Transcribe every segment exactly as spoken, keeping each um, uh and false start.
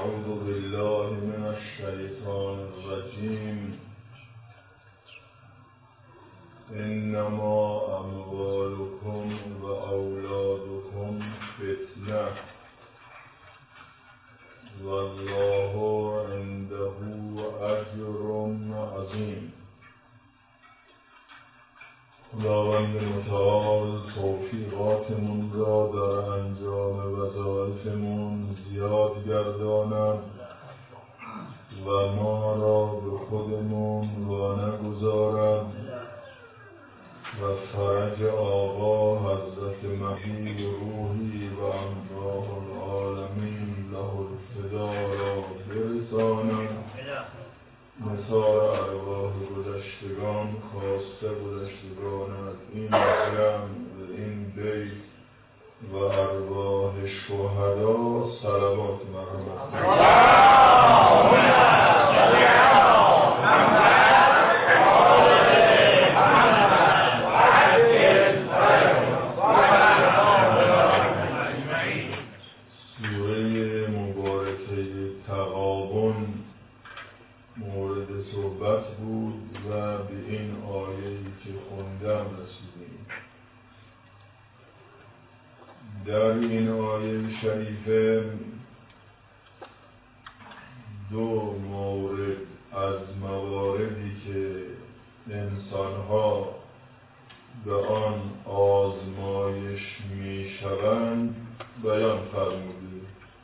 أعوذ بالله من الشيطان الرجيم إنما أموالكم وأولادكم فتنة والله عنده أجر عظيم. خداوند متعال توفیقاتمون را در انجام وظایفمون زیاد گرداند و ما را به خودمون وانگذارد و فرج آقا حضرت مهدی روحی و انواع العالمین له الفدا را برساند. نثار ارواح گذشتگان خواسته گذشتگان از این جمع و این بیت و ارواح شهدا صلوات مرحمت در این آیه شریفه دو مورد از مواردی که انسانها به آن آزمایش می شوند بیان فرموده.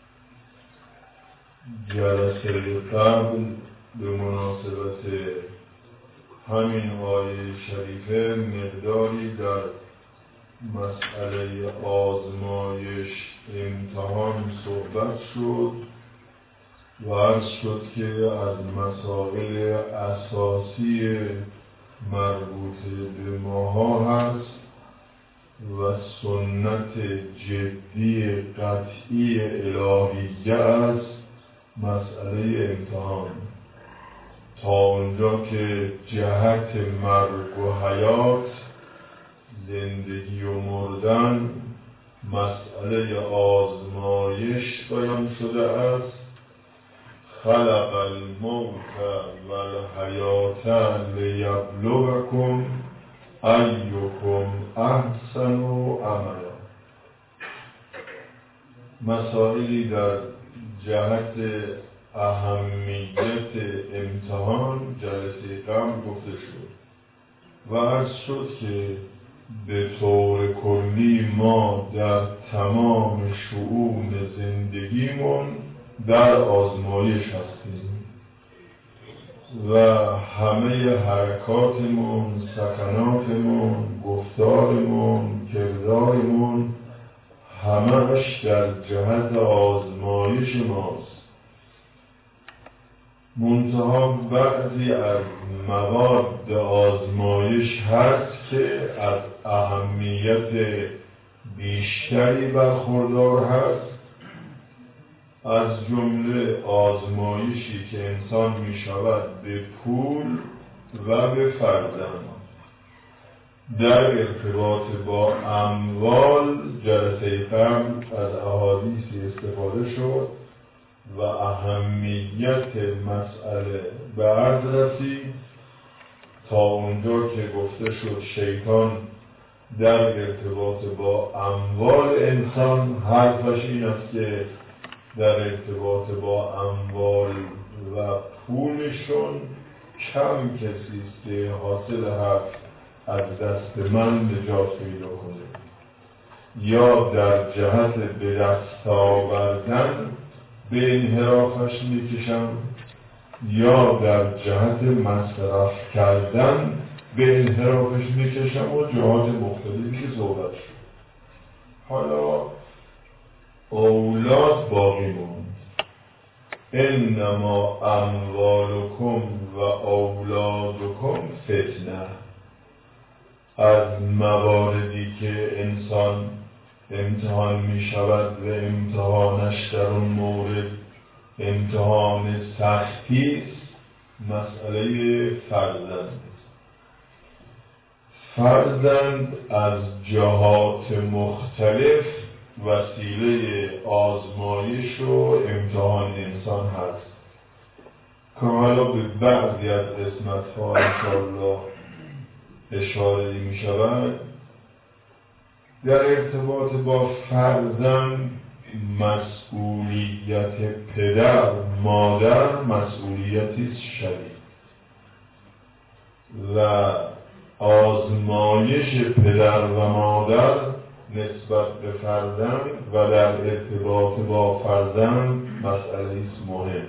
جلسه قبل به مناسبت همین آیه شریفه مقداری در مسئله آزمایش امتحان صحبت شد و عرض شد که از مسائل اساسی مربوط به ماها هست و سنت جدی قطعی الهیه است مسئله امتحان، تا اونجا که جهت مرگ و حیات، زندگی و مردن مسئله آزمایش بیان شده است. خلق الموت والحیات لیبلوکم ایکم احسن عملا. مسائلی در جهت اهمیت امتحان جلسه قبل گفته شد و عرض شد که به طور کلی ما در تمام شؤون زندگیمون در آزمایش هستیم و همه حرکاتمون، سکناتمون، گفتارمون، کردارمون همه‌اش در جهت آزمایش ماست. منتها بعضی از مواد آزمایش هست که از اهمیت بیشتری برخوردار هست، از جمله آزمایشی که انسان می شود به پول و به فرزند. در ارتباط با اموال جلسه قبل از احادیثی استفاده شد و اهمیت مسئله به عرض رسید تا اونجا که گفته شد شیطان در ارتباط با اموال انسان حرفش این است که در ارتباط با اموال و پولشون کم کسی است که حاصل حرف از دست من نجات پیدا کنه، یا در جهت به دست آوردن به انحرافش میکشم، یا در جهت مصرف کردن به انحرافش میکشم و جهات مختلفی که صحبت شد. حالا اولاد باقی موند. انما اموالکم و اولادکم فتنه. از مواردی که انسان امتحان می شود و امتحانش در اون مورد امتحان سختی است، مسئله فرزند. فرزند از جهات مختلف وسیله آزمایش و امتحان انسان هست که حالا به بعضی از قسمت‌ها انشاءالله اشاره می شود. در ارتباط با فرزند مسئولیت پدر مادر مسئولیتی شدید و آزمایش پدر و مادر نسبت به فرزند و در ارتباط با فرزند مسئله مهم.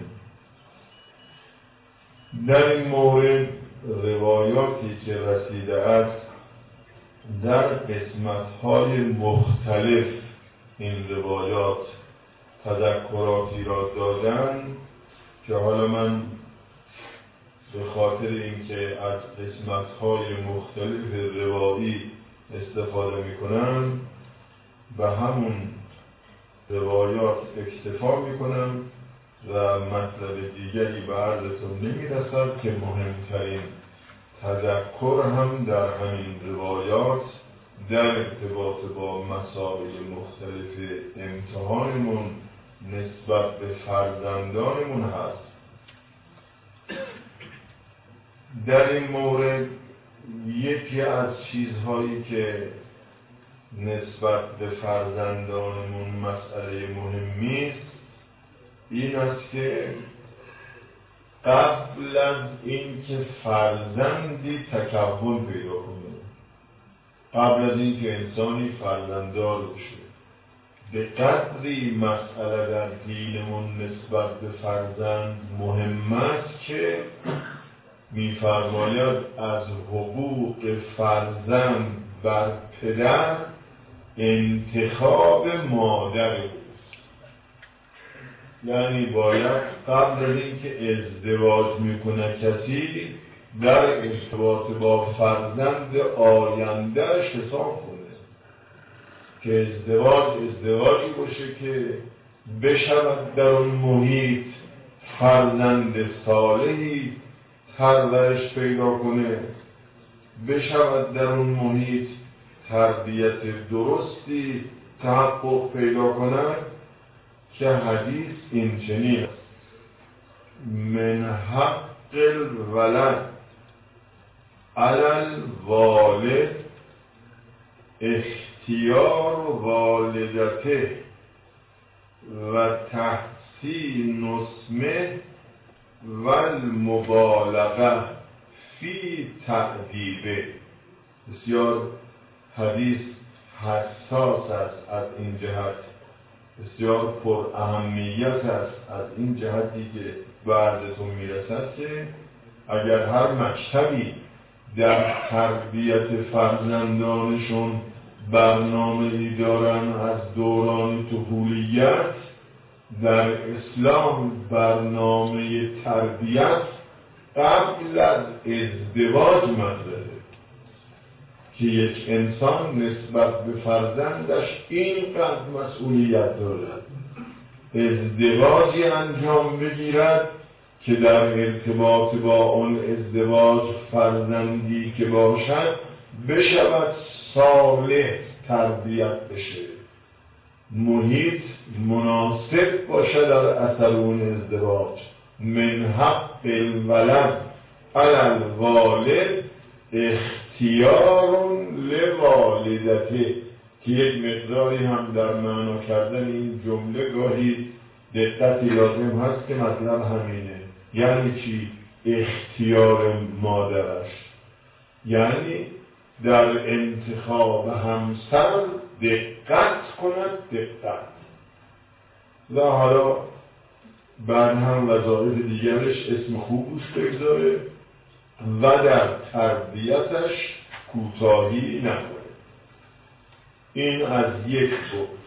در این مورد روایاتی که رسیده است در قسمت‌های مختلف این روایات تذکراتی را دادن که حالا من به خاطر اینکه از قسمت‌های مختلف روایی استفاده می‌کنم به همون روایات اکتفا می‌کنم و مطلب دیگری به عرضتون نمی‌رسد که مهمترین تذکر هم در همین روایات در ارتباط با مسائل مختلف امتحانمون نسبت به فرزندانمون هست. در این مورد یکی از چیزهایی که نسبت به فرزندانمون مسئله مهمی است این است که قبل از اینکه فرزندی تکون پیدا کنه، قبل از اینکه انسانی فرزنددار بشه، به قدری مسئله در دینمون نسبت به فرزند مهم است که می‌فرماید از حقوق فرزند بر پدر انتخاب مادر اوست. یعنی باید قبل از اینکه ازدواج میکنه کسی در ارتباط با فرزند آیندهش حساب کنه که ازدواج ازدواجی باشه که بشود در اون محیط فرزند صالحی پرورش پیدا کنه، بشود در اون محیط تربیت درستی تحقق پیدا کنه که حدیث این چنین است: من حق الولد علی الوالد اختیار والدته و تحسین اسمه و المبالغه فی تأدیبه. بسیار حدیث حساس است از این جهت، بسیار پر اهمیت است از این جهتی که به عرضتون میرسد که اگر هر مکتبی در تربیت فرزندانشون برنامه‌ای دارن از دوران طفولیت، در اسلام برنامه تربیت قبل از ازدواج مطرحه که یک انسان نسبت به فرزندش اینقدر مسئولیت دارد، ازدواجی انجام بگیرد که در ارتباط با اون ازدواج فرزندی که باشد بشود صالح تربیت بشه، محیط مناسب باشه در اثر اون ازدواج. من حق الولد علی الوالد اختیار لوالدته، که یک مقداری هم در معنا کردن این جمله گاهی دقتی لازم هست که مطلب همینه. یعنی چی اختیار مادرش؟ یعنی در انتخاب همسر دقت کند، دقت. و حالا بعد هم وظایف دیگرش اسم خوب روش بگذاره و در تربیتش کوتاهی نکنه. این از یک بعد.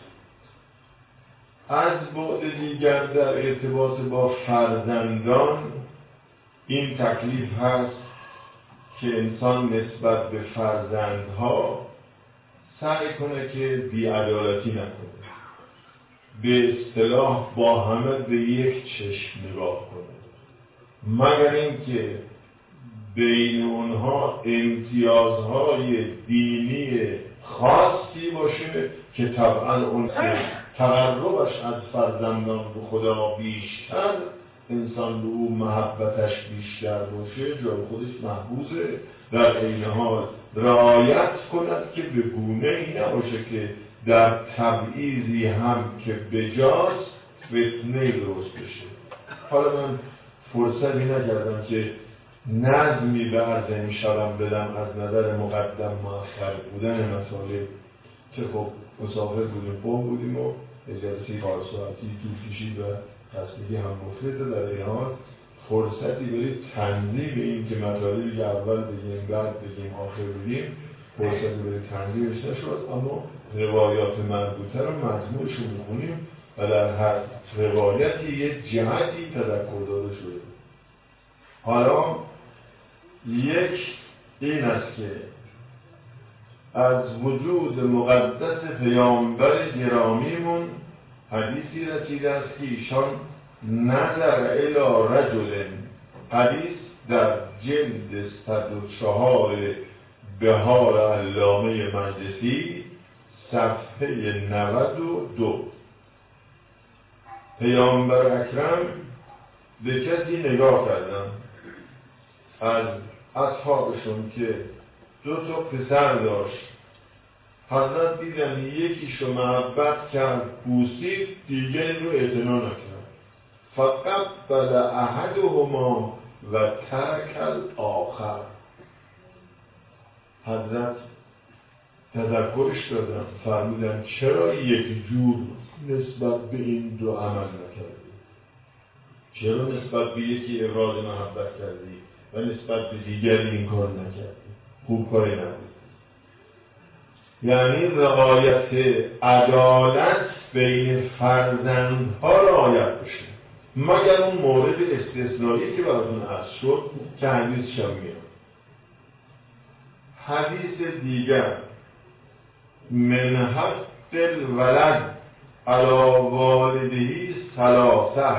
از بعد دیگر در ارتباط با فرزندان این تکلیف هست که انسان نسبت به فرزندها سعی کنه که بی‌عدالتی نکنه، به اصطلاح با همه به یک چشم نگاه کنه، مگر اینکه بین اونها امتیازهای دینی خاصی باشه که طبعا اون که تقربش از فرزندان به خدا بیشتر انسان به او محبتش بیشتر باشه جای خودش محبوزه، در عین حال رعایت کند که به گونه ای نباشه که در تبعیضی هم که بجاست فتنه درست بشه. حالا من فرصتی نکردم که نظمی به عرض امشبم بدم از نظر مقدم مؤخر بودن مطالب که خب مسافر بودیم قوم بودیم و اجازه کار ساعتی طول کشید و تصمیمی هم مفرده. در این حال فرصتی برای تنظیم این که مطالبی که اول بگیم بعد بگیم آخر بگیم فرصتی برای تنظیمش نشد، اما روایات مربوطه رو مجموعش رو میخونیم و در هر روایتی یه جهتی تذکر داده شده. حالا یک این است که از وجود مقدس پیامبر گرامیمون حدیثی رسیده است که ایشان نظر الی رجل، حدیث در جلد صد و چهار بهار علامه مجلسی صفحه نود و دو. پیامبر اکرم به کسی نگاه کردن از اصحابشون که دو تا پسر داشت، حضرت دیدن یکیشو محبت کرد بوسید، دیگری رو اعتنا نکرد، فقط بل احدهما و ترک الاخر. حضرت تذکرش دادن، فرمودن چرا یک جور نسبت به این دو عمل نکردی؟ چرا نسبت به یکی ابراز محبت کردی و نسبت به دیگری این کار نکردی؟ خوب کاری نبود. یعنی رعایت عدالت بین فرزندها رعایت بشه، مگر اون مورد استثنایی که براتون عرض شد که حدیث شم میاد. حدیث دیگر من حق الولد علی والدهی ثلاثه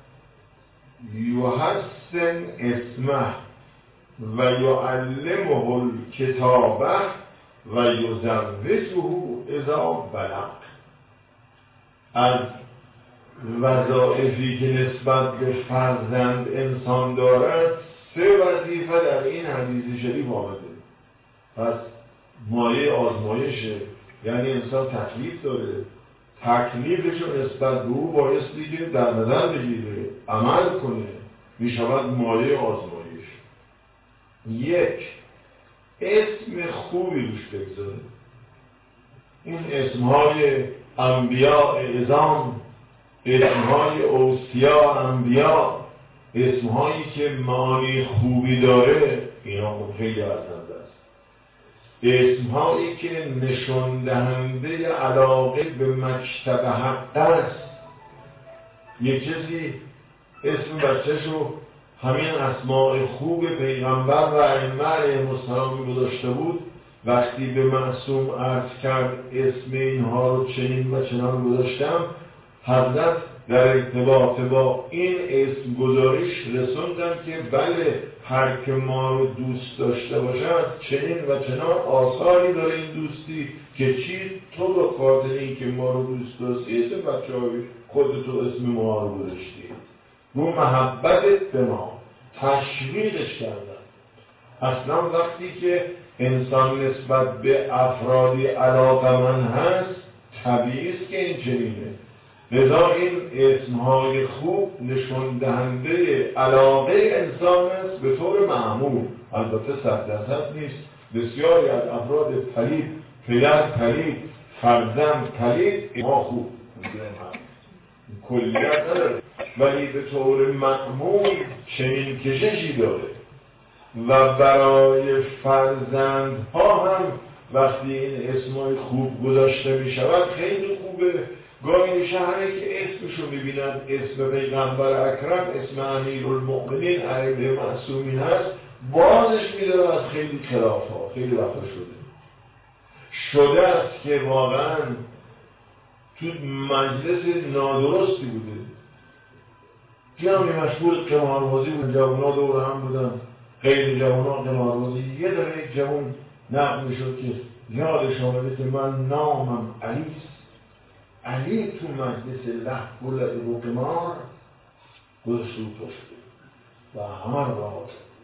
یحسن اسمه و یعلمه الکتابه و یزوجه اذا بلغ. از وظایفی که نسبت به فرزند انسان دارد سه وظیفه در این حدیث شریف آمده. پس مایه آزمایشه، یعنی انسان تکلیف داره، تکلیفش رو نسبت به او بایستی که در نظر بگیره، عمل کنه، می شود مایه آزمایش. یک، اسم خوبی روش بگذاره. این اسمهای انبیاء اعظام، اسمهای اوصیا انبیاء، اسمهایی که معانی خوبی داره، اینا خب خیلی ارزنده است. اسمهایی که نشان دهنده علاقه به مکتب حق است. یک کسی اسم بچه‌شو همین اسماء خوب پیغمبر و ائمه علیهم السلام گذاشته بود، وقتی به معصوم عرض کرد اسم اینها رو چنین و چنان گذاشتم، حضرت در ارتباط با این اسم گذاریش رسوندن که بله هر که ما رو دوست داشته باشد چنین و چنان آثاری داره این دوستی که چی تو به خاطر این که ما رو دوست داشتی اسم بچه های خود تو اسم ما رو گذاشتی، رو محبتت به ما تشویقش کردن. اصلا وقتی که انسان نسبت به افرادی علاقمند هست طبیعی است که این چنینه. لذا این اسمهای خوب نشان دهنده علاقه انسان است به طور معمول، البته صد درصد نیست. بسیاری از افراد پلید، پدر پلید، فرزند پلید، ما خوب کلیت نداره، ولی به طور معمول چنین کششی داره. و برای فرزندها هم وقتی این اسمای خوب گذاشته می شود خیلی خوبه. گاهی میشه همه که اسمشو میبینن اسم پیغمبر اکرم، اسم امیرالمؤمنین علیه معصومین هست، بازش میداره از خیلی خلاف ها. خیلی وقتا شده شده است که واقعا تو مجلس نادرستی بوده، جمعی مشغول قماربازی بود، جوونا دور هم بودن، خیلی جوونا قماربازی، یه داره یک جوون نقل میشد که یادش آمده که من نامم علیست، علی تو مجلس لحو و لعب و قمار خودش رو پشته و همه را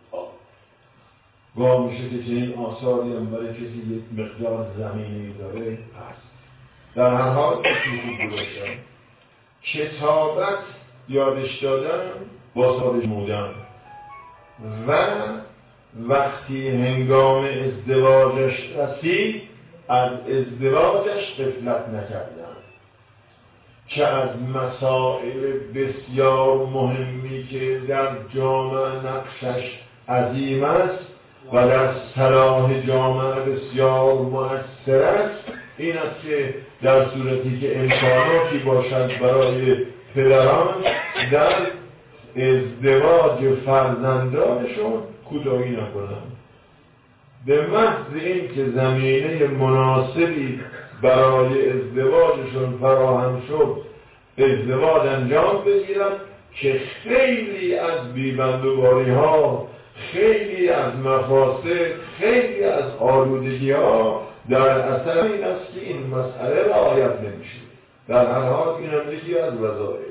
گاه میشه که چنین آثاری هم برای کسی یک مقدار زمینی داره هست. در هر حال کسی خوب گذاشتم کتابت یادش دادم با سالش مودم و وقتی هنگام ازدواجش رسید از ازدواجش غفلت نکردم که از مسائل بسیار مهمی که در جامعه نقشش عظیم است و در صلاح جامعه بسیار مؤثر است این است که در صورتی که امکاناتی باشد برای پدران در ازدواج فرزندانشون کوتاهی نکنند. به محض این که زمینه مناسبی برای ازدواجشون فراهم شد ازدواج انجام بگیرن که خیلی از بیبندوباری ها، خیلی از مفاسد، خیلی از آلودگی ها در اثر این است که این مسئله رعایت نمیشه. در هر حال این هم یکی از وظایف.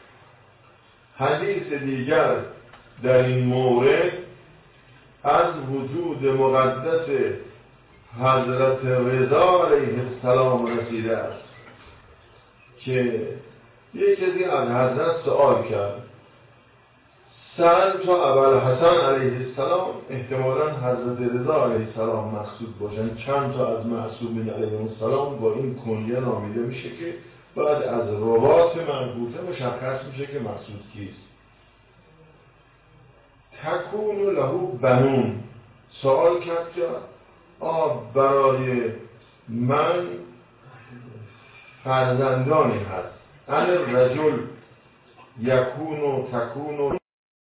حدیث دیگر در این مورد از وجود مقدس حضرت رضا علیه السلام رسیده است که یک کسی از حضرت سوال کرد سأل تا ابوالحسن علیه السلام، احتمالاً حضرت رضا علیه السلام مقصود باشن، چند تا از معصومین علیه السلام با این کنیه نامیده میشه که بعد از روات منقوطه مشخص میشه که مقصود کیست. تکون له بنون، سوال کرد که آه برای من فرزندانی هست، ان رجل یکون و تکون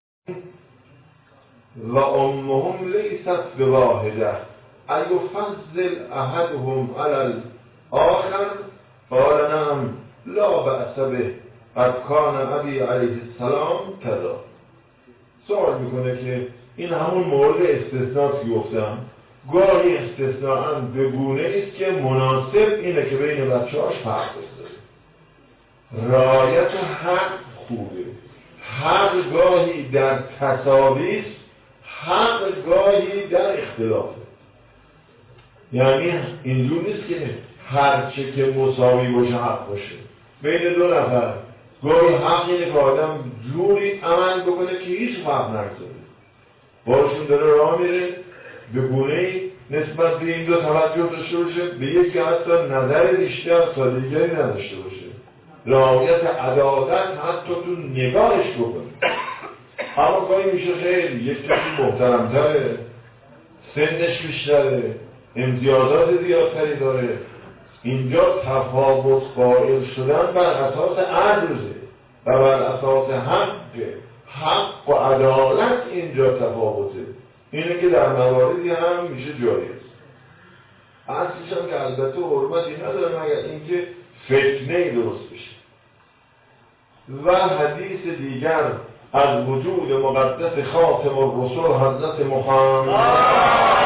و امهم لیست بواحده ایفضل احدهم علی الاخر قال نعم لا بأس به قد کان ابی علیه السلام کذا. سوال میکنه که این همون مورد استثناء که گفتم، گاهی استثناء هم به گونه است که مناسب اینه که بین بچه‌هاش فرق بذاره. رعایت حق خوبه، حق گاهی در تساوی است، حق گاهی در اختلافه. یعنی اینجور نیست که هر چه که مساوی باشه حق باشه. بین دو نفر گاهی حق اینه که آدم جوری عمل بکنه که هیچ فرق نگذاره، باشون داره راه میره به گونه‌ای نسبت به این دو توجه داشته باشه، به یکی حتی نظر بیشتر تا دیگری نداشته باشه، رعایت عدالت حتی تو نگاهش بکنه. اما گاهی میشه خیلی یک کسی محترمتره، سنش بیشتره، امتیازات زیادتری داره، اینجا تفاوت قائل شدن بر اساس عدله و بر اساس حق، حق و عدالت اینجا تفاوته. اینه که در مواردی هم میشه جایز. اصلش هم که البته حرمتی نداره مگر اینکه فتنه درست بشه. و حدیث دیگر از وجود مقدس خاتم الرسول حضرت محمد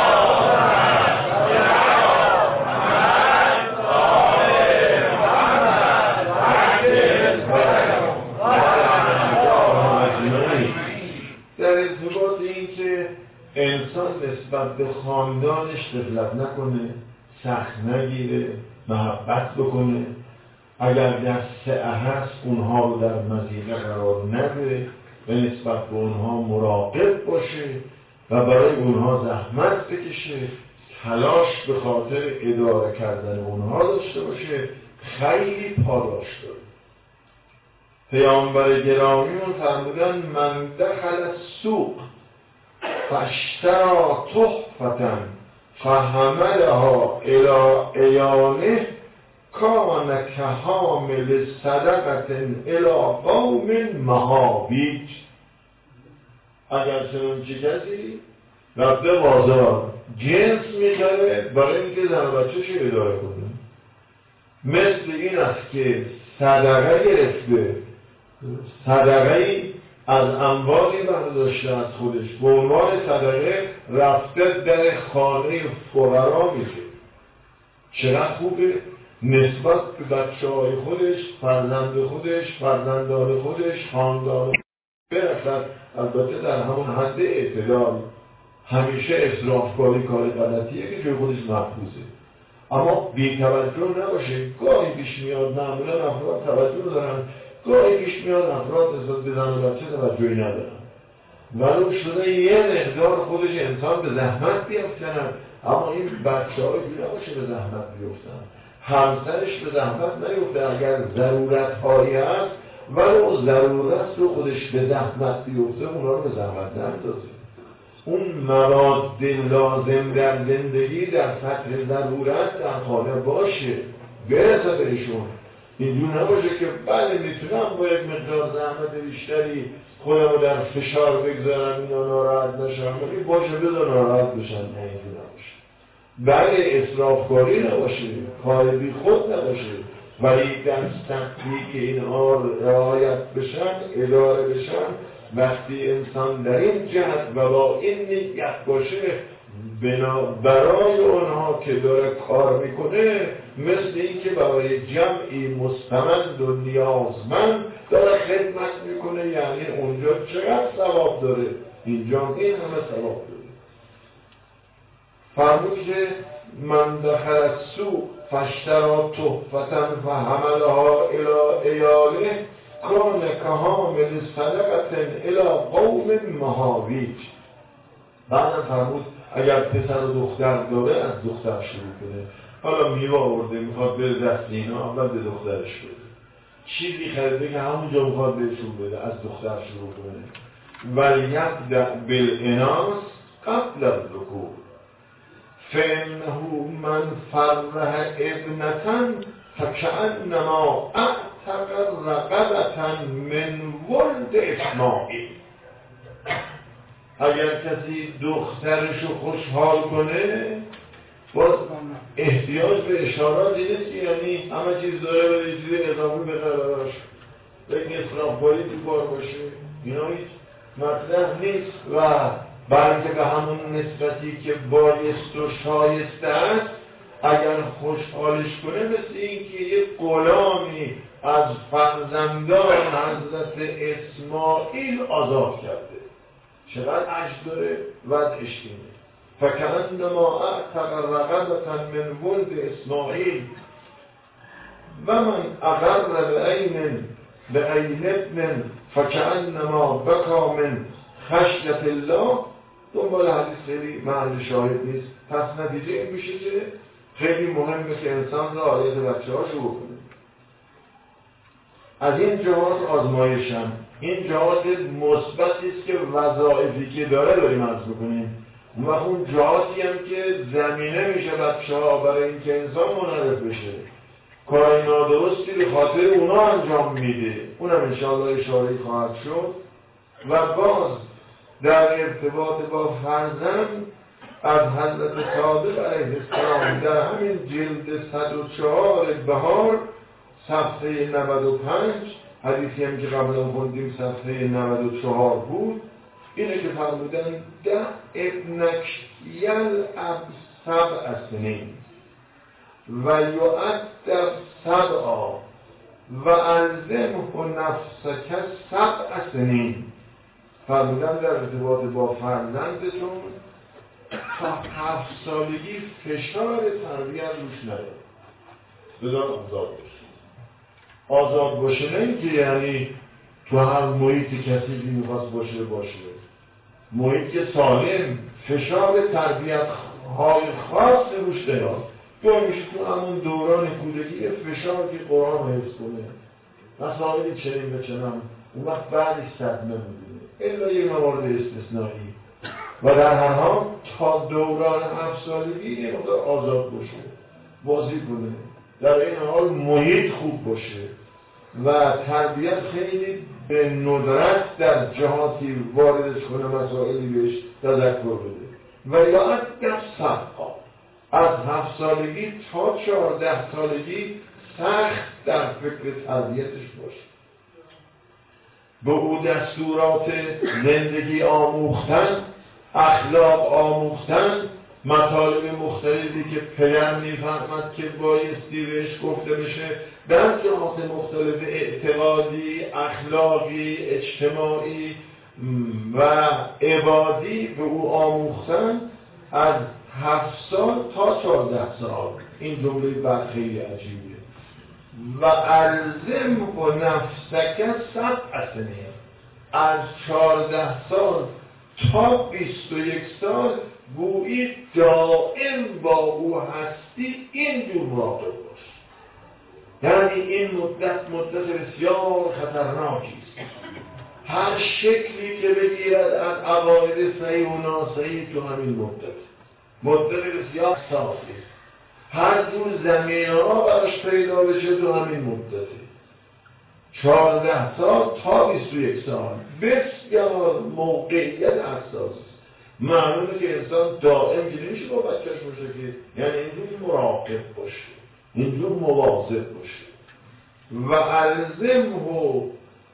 در ارتباط این که انسان نسبت به خاندانش غفلت نکنه، سخت نگیره، محبت بکنه، اگر در سعه هست اونها رو در مزیقه قرار نده و نسبت به اونها مراقب باشه و برای اونها زحمت بکشه، تلاش به خاطر اداره کردن اونها داشته باشه، خیلی پاداش داره. پیامبر گرامیون فرمودن من دخل السوق فاشترى تحفة فحملها الى عیانه کان کحامل صدقة الى قوم مهابیج. اگر چنانچه کسی رفته بازار جنس میخره برای اینکه زن و بچه‌ش اداره کنه، مثل این است که صدقه گرفته، صدقه از اموالی برداشته از خودش به عنوان صدقه رفته در خانه فقرا میشه. چقدر خوبه نسبت به بچه های خودش، فرزند خودش، فرزندان خودش، خاندان برسد. البته در همون حد اعتدال. همیشه اسرافکاری کار غلطیه که جای خودش محفوظه، اما بی توجه نباشه. گاهی پیش میاد، معمولا افراد توجه دارن، گاهی پیش میاد افراد نسبت به زن و بچه توجهی ندارن، ولو شده یه مقدار خودش انسان به زحمت بیفتن، اما این بچه های جوی نباشه به زحمت بیفتن، همسرش به زحمت نیفته. اگر ضرورت هایی هست ولو ضرورت رو خودش به زحمت بیفته، اونا رو به زحمت نندازه. اون مواد لازم در زندگی در سطح ضرورت در خانه باشه، برسه بهشون. اینجور نباشه که بله میتونم با یک مقدار زحمت بیشتری خودم رو در فشار بگذارم اینا ناراحت نشم، ولی باشه بذار ناراحت بشن. نه اینجور نباشه. بله اسرافکاری نباشه، کار بی خود نباشه، ولی در سطحی که اینها رعایت بشن، اداره بشن، وقتی انسان در این جهت و با این نیت باشه برای اونها که داره کار میکنه، مثل این که برای جمعی مستمند و نیازمند داره خدمت میکنه. یعنی اونجا چقدر ثواب داره، اینجا این همه ثواب داره. فرمود که من دخل السوق فاشتری تحفة فحملها الی عیاله کان کحامل صدقة الی قوم مهاویج. بعدم فرمود اگر پسر و دختر داره از دختر شروع کنه. حالا میوه آورده میخواد بره دست اینا، اول به دخترش بده. چیزی خریده که همونجا میخواد بهشون بده، از دختر شروع کنه. ولیبدأ بالاناث قبل الذکور فانه من فرح ابنة فکأنما اعتق رقبة من ولد اسماعیل. اگر کسی دخترشو خوشحال کنه، باز احتیاج به اشارات نیست که یعنی همه چیز داره و یه چیز اضافی بخره بگه اسرافکاری تو کار باشه، اینا هیچ مطرح نیست. و بلکه به همون نسبتی که بایست و شایسته است، اگر خوشحالش کنه مثل این که یک غلامی از فرزندان حضرت اسماعیل آزاد کرده. چقدر عشق داره وضعش اینه. فکأنما اعتق رقبة من ولد اسماعیل و من اقر بعین بعین ابن فکأنما بکا من خشیة الله. دنبال حدیث خیلی محل شاهد نیست، پس نتیجه این میشه که خیلی مهمه که انسان رعایت بچه ها شروع کنه. از این جهات آزمایشم، این جهات مثبتی است که وظایفی که داره داریم عرض بکنیم، و اون جهاتی هم که زمینه میشه بچه ها برای اینکه انسان منحرف بشه، کارهای نادرستی به خاطر اونا انجام میده. اونم انشاءالله اشاره‌ای خواهد شد. و باز در ارتباط با فرزند از حضرت صادق علیه السلام در همین جلد صد و چهار بهار صفحه نود و پنج، حدیثی هم که قبلا خوندیم صفحه نود و چهار بود، اینه که فرمودن ده ابنک یلعب سبع سنین و یؤدب سبعا و الزمه نفسک سبع سنین. فرمودن در ارتباط با فرزندتون تا هفت سالگی فشار تربیت روش نداره، بذار آزاد باشه. آزاد باشه نه اینکه یعنی تو هر محیطی کسی که میخواست باشه باشه، محیط سالم فشار تربیت های خاص روش نیاد. تو میشه تو همون دوران کودکی فشار که قرآن حفظ کنه، مسائلی چنین به چنان، اون وقت بعدش صدمه میدونه الا یه موارد استثنایی. و در هر حال تا دوران هفت سالگی یه مقدار آزاد باشه، بازی کنه، در این حال محیط خوب باشه و تربیت خیلی به ندرت در جهاتی واردش کنه، مسائلی بهش تذکر بده. و یا از در سبقا از هفت سالگی تا چهارده سالگی سخت در فکر تربیتش باشه، به او دستورات زندگی آموختن، اخلاق آموختن، مطالب مختلفی که پدر میفهمد که بایستی بهش گفته بشه در جهات مختلف اعتقادی، اخلاقی، اجتماعی و عبادی به او آموختن از هفت سال تا چهارده سال. این جمله بر خیلی عجیبه. و الزم و نفسک سبع سنین، از چهارده سال تا بیست و یک سال گویی دائم با او هستی، اینجور مراقب باش. یعنی این مدت مدت بسیار خطرناکی است. هر شکلی که بگیرد از عقاید صحیح و ناصحیح تو همین مدت مدت بسیار صافی است. هر جور زمینه‌ها براش پیدا بشه تو همین مدته، چهارده سال تا بیست و یک سال. بسیار موقعیت حساس. معلومه که انسان دائم که نمیشه با بچهش باشه که، یعنی اینجور مراقب باشه، اینجور مواظب باشه. و الزمه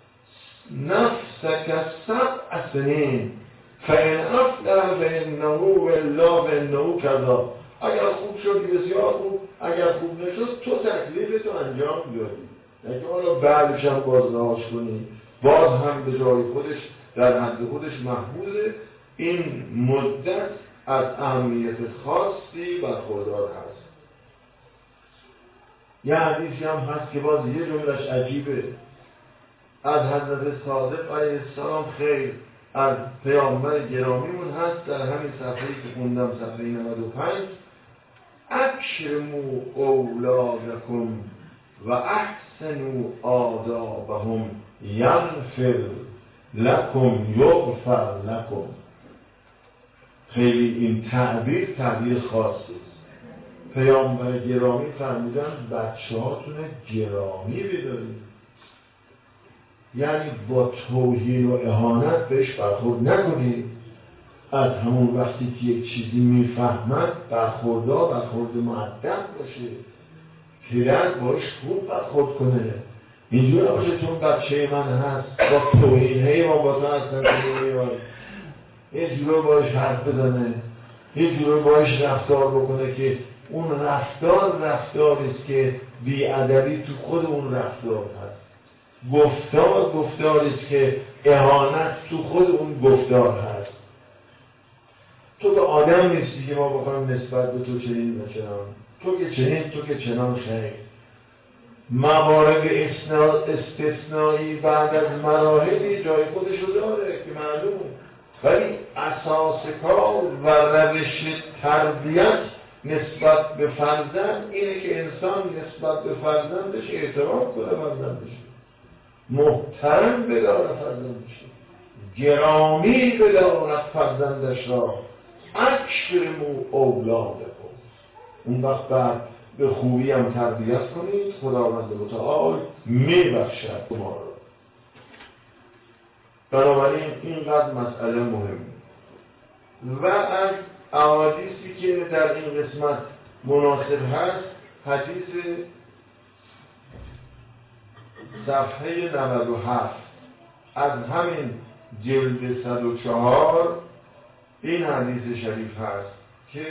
نفسک سبع سنین فإن أفلح فإنه والله فإنه کذا. اگر خوب شدی بسیار خوب، اگر خوب نشد تو تکلیفتو انجام دادی. اگه حالا بعدش هم باز نهاش کنی باز هم به جای خودش در حد خودش محفوظه. این مدت از اهمیت خاصی برخوردار هست. یه حدیثی هم هست که باز یه جملش عجیبه، از حضرت صادق علیه السلام خیر از پیامبر گرامیمون هست در همین صفحه‌ای که خوندم، صفحه نود و پنج: اکرموا اولادکم و احسنوا آدابهم یغفر لکم یغفر لکم. خیلی این تعبیر تعبیر خاصی است. پیامبر گرامی فرمودن بچه هاتون گرامی بدارید، یعنی با توهین و اهانت بهش برخورد نکنید. از همون وقتی که یک چیزی میفهمد برخوردار برخورد مؤدب باشه، پدر باش خوب برخورد کنه. اینجور باشه چون بچه من هست با توهین هی ما با تو هستن یه جور باش حرف بزنه، یه جور باش رفتار بکنه که اون رفتار رفتاریست که بی‌ادبی تو خود اون رفتار هست، گفتار گفتاریست که اهانت تو خود اون گفتار هست. تو به آدم نیستی که ما بخوایم نسبت به تو چنین و چنان، تو که چنین تو که چنان خیر. موارد استثنایی بعد از مراحلی جای خودشو داره که معلوم، ولی اساس کار و روش تربیت نسبت به فرزند اینه که انسان نسبت به فرزندش احترام کنه، فرزندش محترم بداره، فرزندش گرامی بدارد فرزندش را. اکرموا اولادکم. اون وقت بعد به خوبی هم تربیت کنید، خداوند متعال میبخشد ما را. بنابراین اینقدر مسئله مهمه. و از احادیثی که در این قسمت مناسب هست، حدیث صفحه نود و هفت از همین جلد صد و چهار این حدیث شریف هست که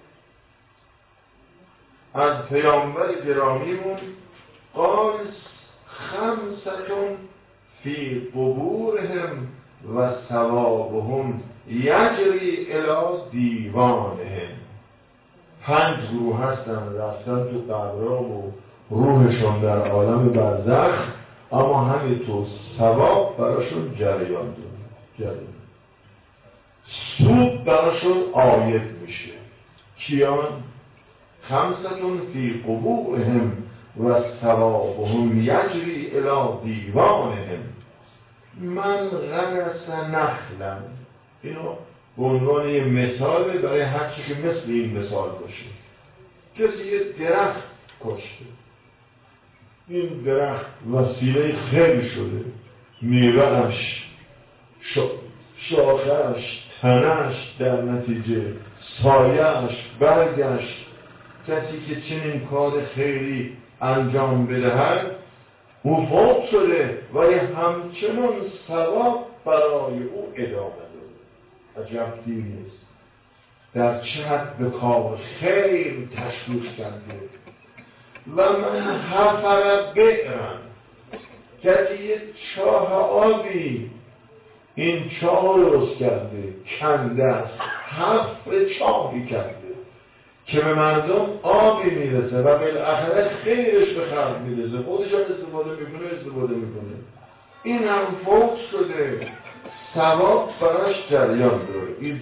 از پیامبر گرامیمون قال خمستون فی قبورهم و ثوابهم یجری الی دیوانهم. پنج گروه هستن رفتن تو قبرها و روحشون در عالم برزخ، اما همینطور ثواب براشون جریان داره، سود براشون عاید میشه. کیان؟ خمستون فی قبورهم و ثوابهم یجری الی دیوانهم. من غرس نخلا، اینو به عنوان یه مثال برای هر چی که مثل این مثال باشه. کسی یه درخت کشته، این درخت وسیله خیلی شده، میوه‌اش، شاخه‌اش، تنش، در نتیجه سایه‌اش، برگش. کسی که چنین کار خیری انجام بدهد او فوت شده ولی همچنان ثواب برای او ادامه داره. عجب دیر نیست. در چه حد به کار خیر تشویق کرده. و من حفر بئرن، کسی یک چاه آبی این چاه درست کرده، کنده است، حفر چاهی کرده که به مردم آبی میرسه و بالاخره خیرش به خلق میرسه، خودش هم استفاده میکنه استفاده میکنه این هم فوت شده، ثواب براش جریان داره. این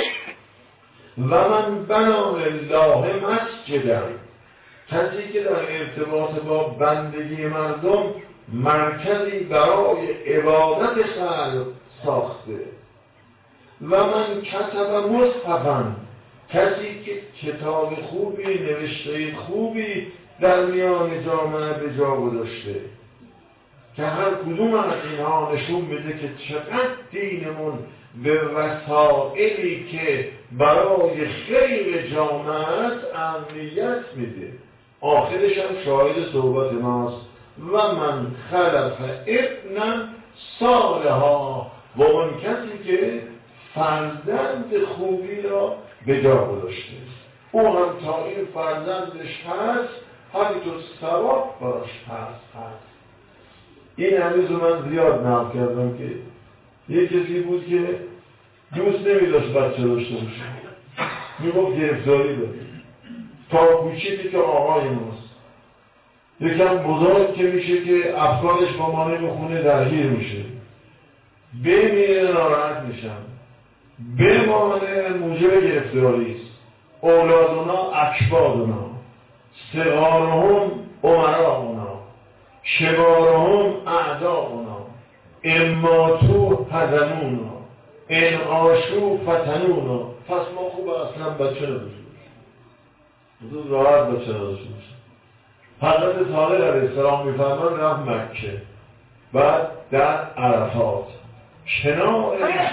و من بنا لله مسجدم، کسی که در ارتباط با بندگی مردم مرکزی برای عبادت خلق ساخته. و من کتب مصحفا، کسی که کتاب خوبی، نوشته خوبی در میان جامعه به جا گذاشته که هر کدوم از اینها نشون میده که چقدر دینمون به وسائلی که برای خیر جامعه است اهمیت میده. آخرش هم شاهد صحبت ماست و من خلف ابنا صالحا، و اون کسی که فرزند خوبی را به جا گذاشته، او هم تا این فرزندش هست همینطور ثواب براش هست هست این همیز من زیاد نام کردم که یک کسی بود که دوست نمیداشت بچه داشته باشه، میگفت گرفتاری داره، تا کوچیکی که آقای ماست، یکم بزرگ که میشه که افکارش با ما نمیخونه درگیر میشه، بمیره ناراحت میشن، بمانه موجب گرفتاری است. اولادنا اکبادنا، صغارهم امراؤنا، شبارهم اعداؤنا، اماتو هزمونا، انعاشو فتنونا. پس ما خوب اصلا بچه نداشته باشیم، راحت بچه نداشته باشیم. حضرت صالح علیه السلام میفرمان رفت مکه، بعد در عرفات کنار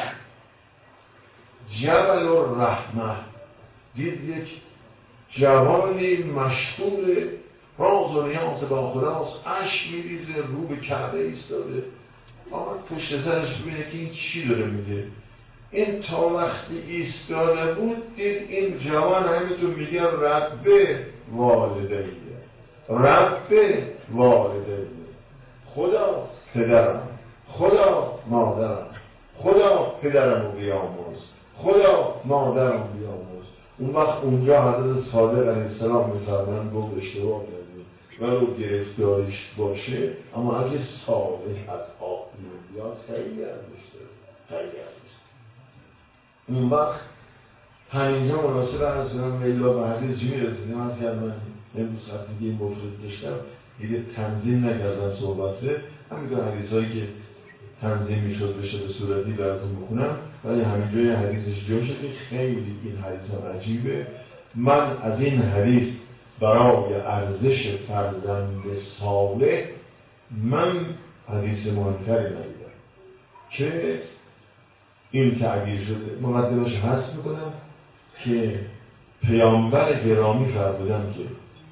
جبل الرحمه دید یک جوانی مشغول راز و نیاز با خداست، اشک میریزه، رو به کعبه ایستاده، آمد پشت سرش ببینه که این چی داره میگه. این تا وقتی ایستاده بود دید این جوان همینطور میگه رب والدیه، رب والدیه، خدا پدرم، خدا مادرم، خدا پدرم رو بیاموز، خدا مادرم رو بیاموز. اون وقت اونجا حضرت صادق علیه السلام میفرمایند گفت اشتباه کردی، ولو گرفتاریش باشه اما اگه صالح از آقلی بیاد خیلی ارزش داره، خیلی ارزش. اون وقت همینجا مناسب عرض کنم لیلا به حدیث چی میرسیدیم از کردم امروز خط دیگه این موجود داشتم دیگه تنظیم نکردم صحبته، همینطور حدیث هایی که تنظیم میشد بشه به صورتی براتون بکنم، ولی همینجای حدیثش جا شد که خیلی این حدیث هم عجیبه. من از این حدیث برای ارزش فرزند صالح من حدیث مهمتری ندیدم که این تعبیر شده. مقدمش حذف میکنم که پیامبر گرامی فرمودن که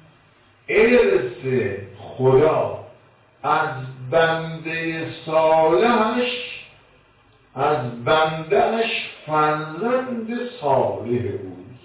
ارث خدا از بنده صالحش از بندهش فرزند صالح اوست.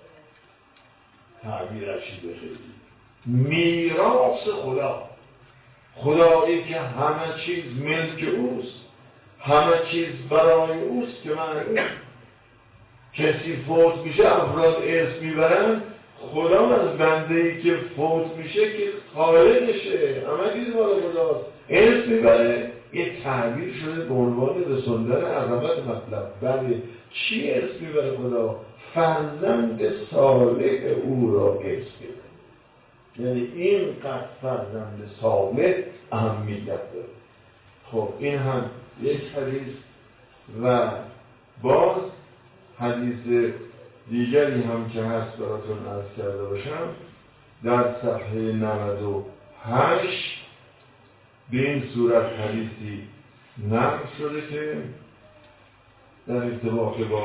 تعبیر عجیبه خیلی. میراث خدا، خدایی که همه چیز ملک اوست، همه چیز برای اوست که معلوم کسی فوت میشه افراد ارث میبرن، خدا از بنده‌ای که فوت میشه که خالقشه، همه چیز برای خداست، ارث میبره. یه تعبیر شده به عنوان رسوندن عظمت مطلب. بله چی ارث میبره خدا؟ فرزند صالح او را ارث میبره. یعنی اینقدر فرزند صالح اهمیت داره. خب این هم یک حدیث و باز حدیث دیگری هم که هست براتون عرض کرده باشم در صفحه نود و هشت به این صورت حدیثی نقل شده که در ارتباط با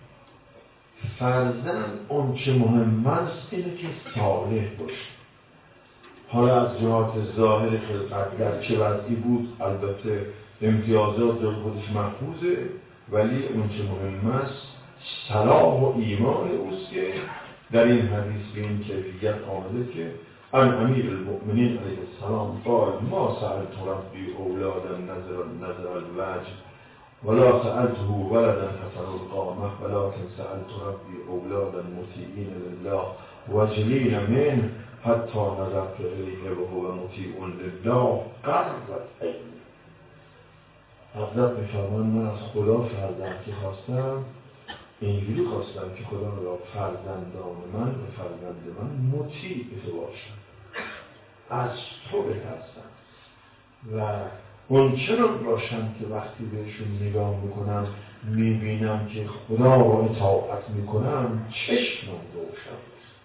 فرزند اون چه مهم است اینه که صالح باشه. حالا از جهات ظاهر خلقت در چه وضعی بود البته امتیازات در خودش محفوظه، ولی اون چه مهم است صلاح و ایمان اوست که در این حدیث به این کیفیت آمده که ان امیر المؤمنین علیه السلام قال ما سألت ربی اولادا نظر نظر الوجه ولا سألته ولدا حسن القامه ولكن سألت ربی اولادا مطیعین لله وجلین منه حتی نظرت الیه و هو مطیع لله قربت عینی. حضرت میفرمان من از خدا فرزند که خواستم اینجوری خواستم که خدا را فرزندان من و فرزند من مطیع تو باشم، از تو بترسم و منچنان باشم که وقتی بهشون نگاه میکنم میبینم که خدا را اطاعت میکنم چشمم روشن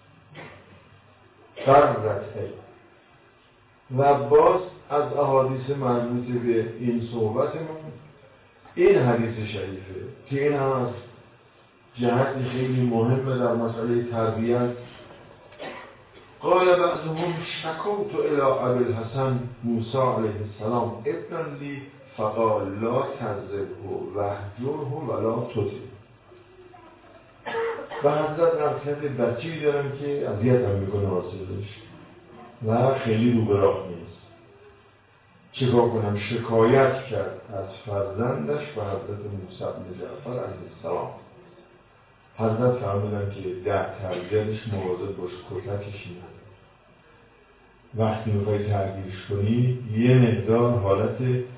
قررت عین. و باز از احادیث مربوط به این صحبتمون این حدیث شریفه که این هم از جهت خیلی مهمه در مسئله تربیت. قال بعضهم شکوت الى ابی الحسن موسی علیه السلام ابنا لی فقال لا تضربه واهجره ولا تطعه. و حضرت عرض بچه‌ای دارم که اذیتم میکنه واسهش و خیلی رو به راه نیست، چیکار کنم؟ شکایت کرد از فرزندش و حضرت موسی بن جعفر علیه السلام. حضرت فرمودن که در تربیتش مواظب باش، کتکش نده. وقتی میخوای تربیتش کنی یه مقدار حالت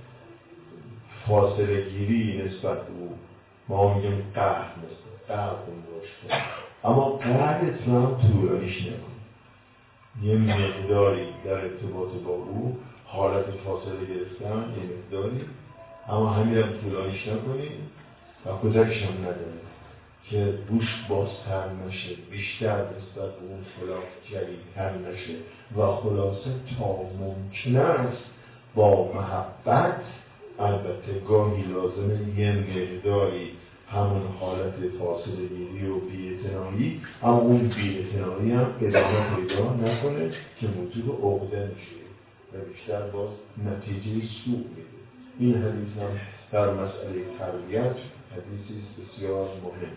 فاصله گیری نسبت به او، ما میگیم قهر نسبت قهر کن باش، اما قهرت رو هم طولانیش نکن. یه مقداری در ارتباط با او حالت فاصله گرفتن یه مقداری، اما همین هم طولانیش نکنی و کتکش هم نداری که گوش بازتر نشه، بیشتر نسبت به اون خلاف جریدتر نشه و خلاصه تا ممکن است با محبت، البته گاهی لازمه یه مقداری همون حالت فاصله گیری و بی‌اعتنایی، اما اون بی‌اعتنایی هم ادامه پیدا نکنه که موجب عقده میشه و بیشتر باز نتیجه سوء میده. این حدیث هم در مسئله تربیت حدیثی بسیار مهم.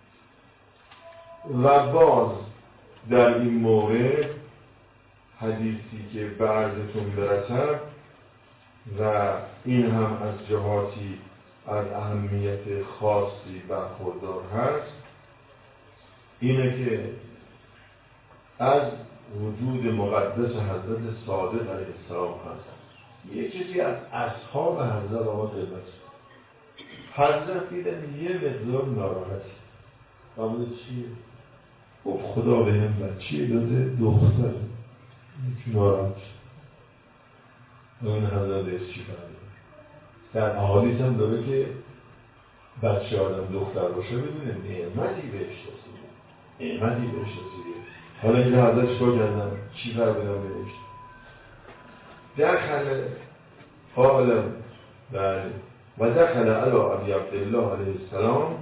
و باز در این مورد حدیثی که بعضتون برسد و این هم از جهاتی از اهمیت خاصی برخوردار هست، اینه که از وجود مقدس حضرت صادق علیه السلام هست. یه چیزی از اصحاب حضرت آقا قیمت حضرت دیدن یه مقدار ناراحتی قبول چیه؟ خب خدا به هم بچه داده دختر ناراحت اون حضرت از چی فرده در احادیث هم داره که بچه آدم دختر باشه بدونه نعمتی بهش رسیده، نعمتی بهش رسیده. حالا اینجا حضرت چکار کردن؟ چی فرمودن بهش؟ دخل قال بله و دخل علی ابی عبدالله علیه السلام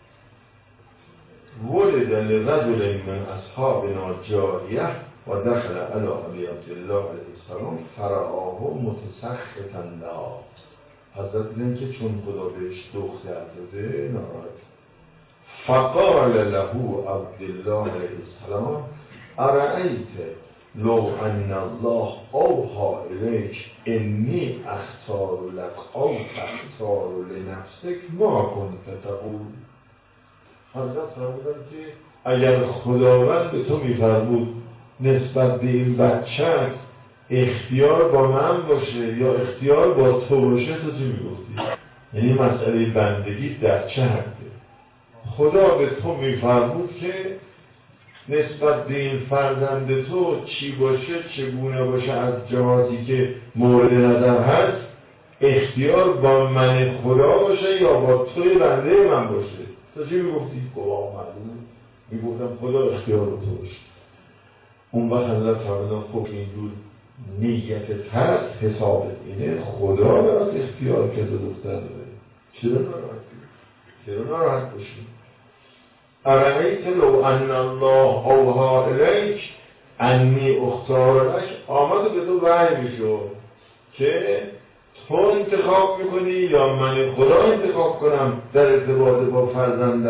ولد لرجل من اصحابنا جاریه و دخل علی ابی عبدالله علیه السلام فرآه متسخطا له. حضرت دیدن که چون خدا بهش دختر داده ناراحت. فقال له عبدالله علیه السلام ارأیت لو ان الله اوحى الیک انی اختار لک او تختار لنفسک ما کنت تقول. حضرت فرمودن که اگر خداوند به تو میفرمود نسبت به این بچه اختیار با من باشه یا اختیار با تو باشه تو چی میگفتی؟ یعنی مسئله بندگی در چه حده؟ خدا به تو میفرمود که نسبت به این فرزند تو چی باشه، چگونه باشه، از جهاتی که مورد نظر هست اختیار با من خدا باشه یا با توی بنده من باشه. تو چی میگفتی؟ گواه معلوم میگفتم خدا اختیار رو تو باشه. اون وقت حضرت فرمودن خب اینجور نیتت هست، حسابت اینه، خدا برات اختیار که تو دختر داره، چرا ناراحتی؟ چرا ناراحت باشی؟ ارأیت لو ان الله اوحی الیک انی اختار لک، آمد به تو وحی میشد که تو انتخاب میکنی یا من خدا انتخاب کنم در ارتباط با فرزندت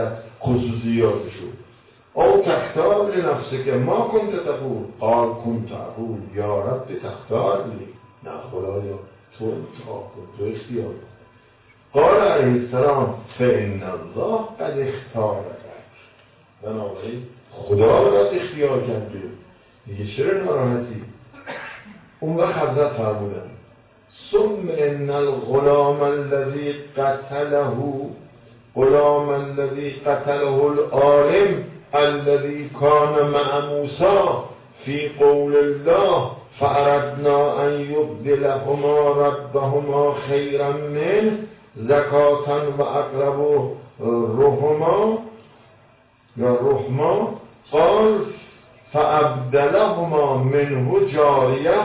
خصوصیاتشو. او تختار لنفسه که ما کنت تقول قال کنت اقول یا رب تختار لی، نه خدایا تو انتخاب کن، تو اختیار کن. قال علیه السلام فإن الله قد اختارك، بنابراین خدا را اختیار کرده. میگه چرا ناراحتی؟ اون وقت حضرت فرمودن ثم ان الغلام الذي قتله غلام الذي قتله العالم الذي كان مع موسى في قول الله فأردنا أن يبدلهما ربهما خيرا منه زكاة وأقرب رحما یا رحما قال فأبدلهما منه جارية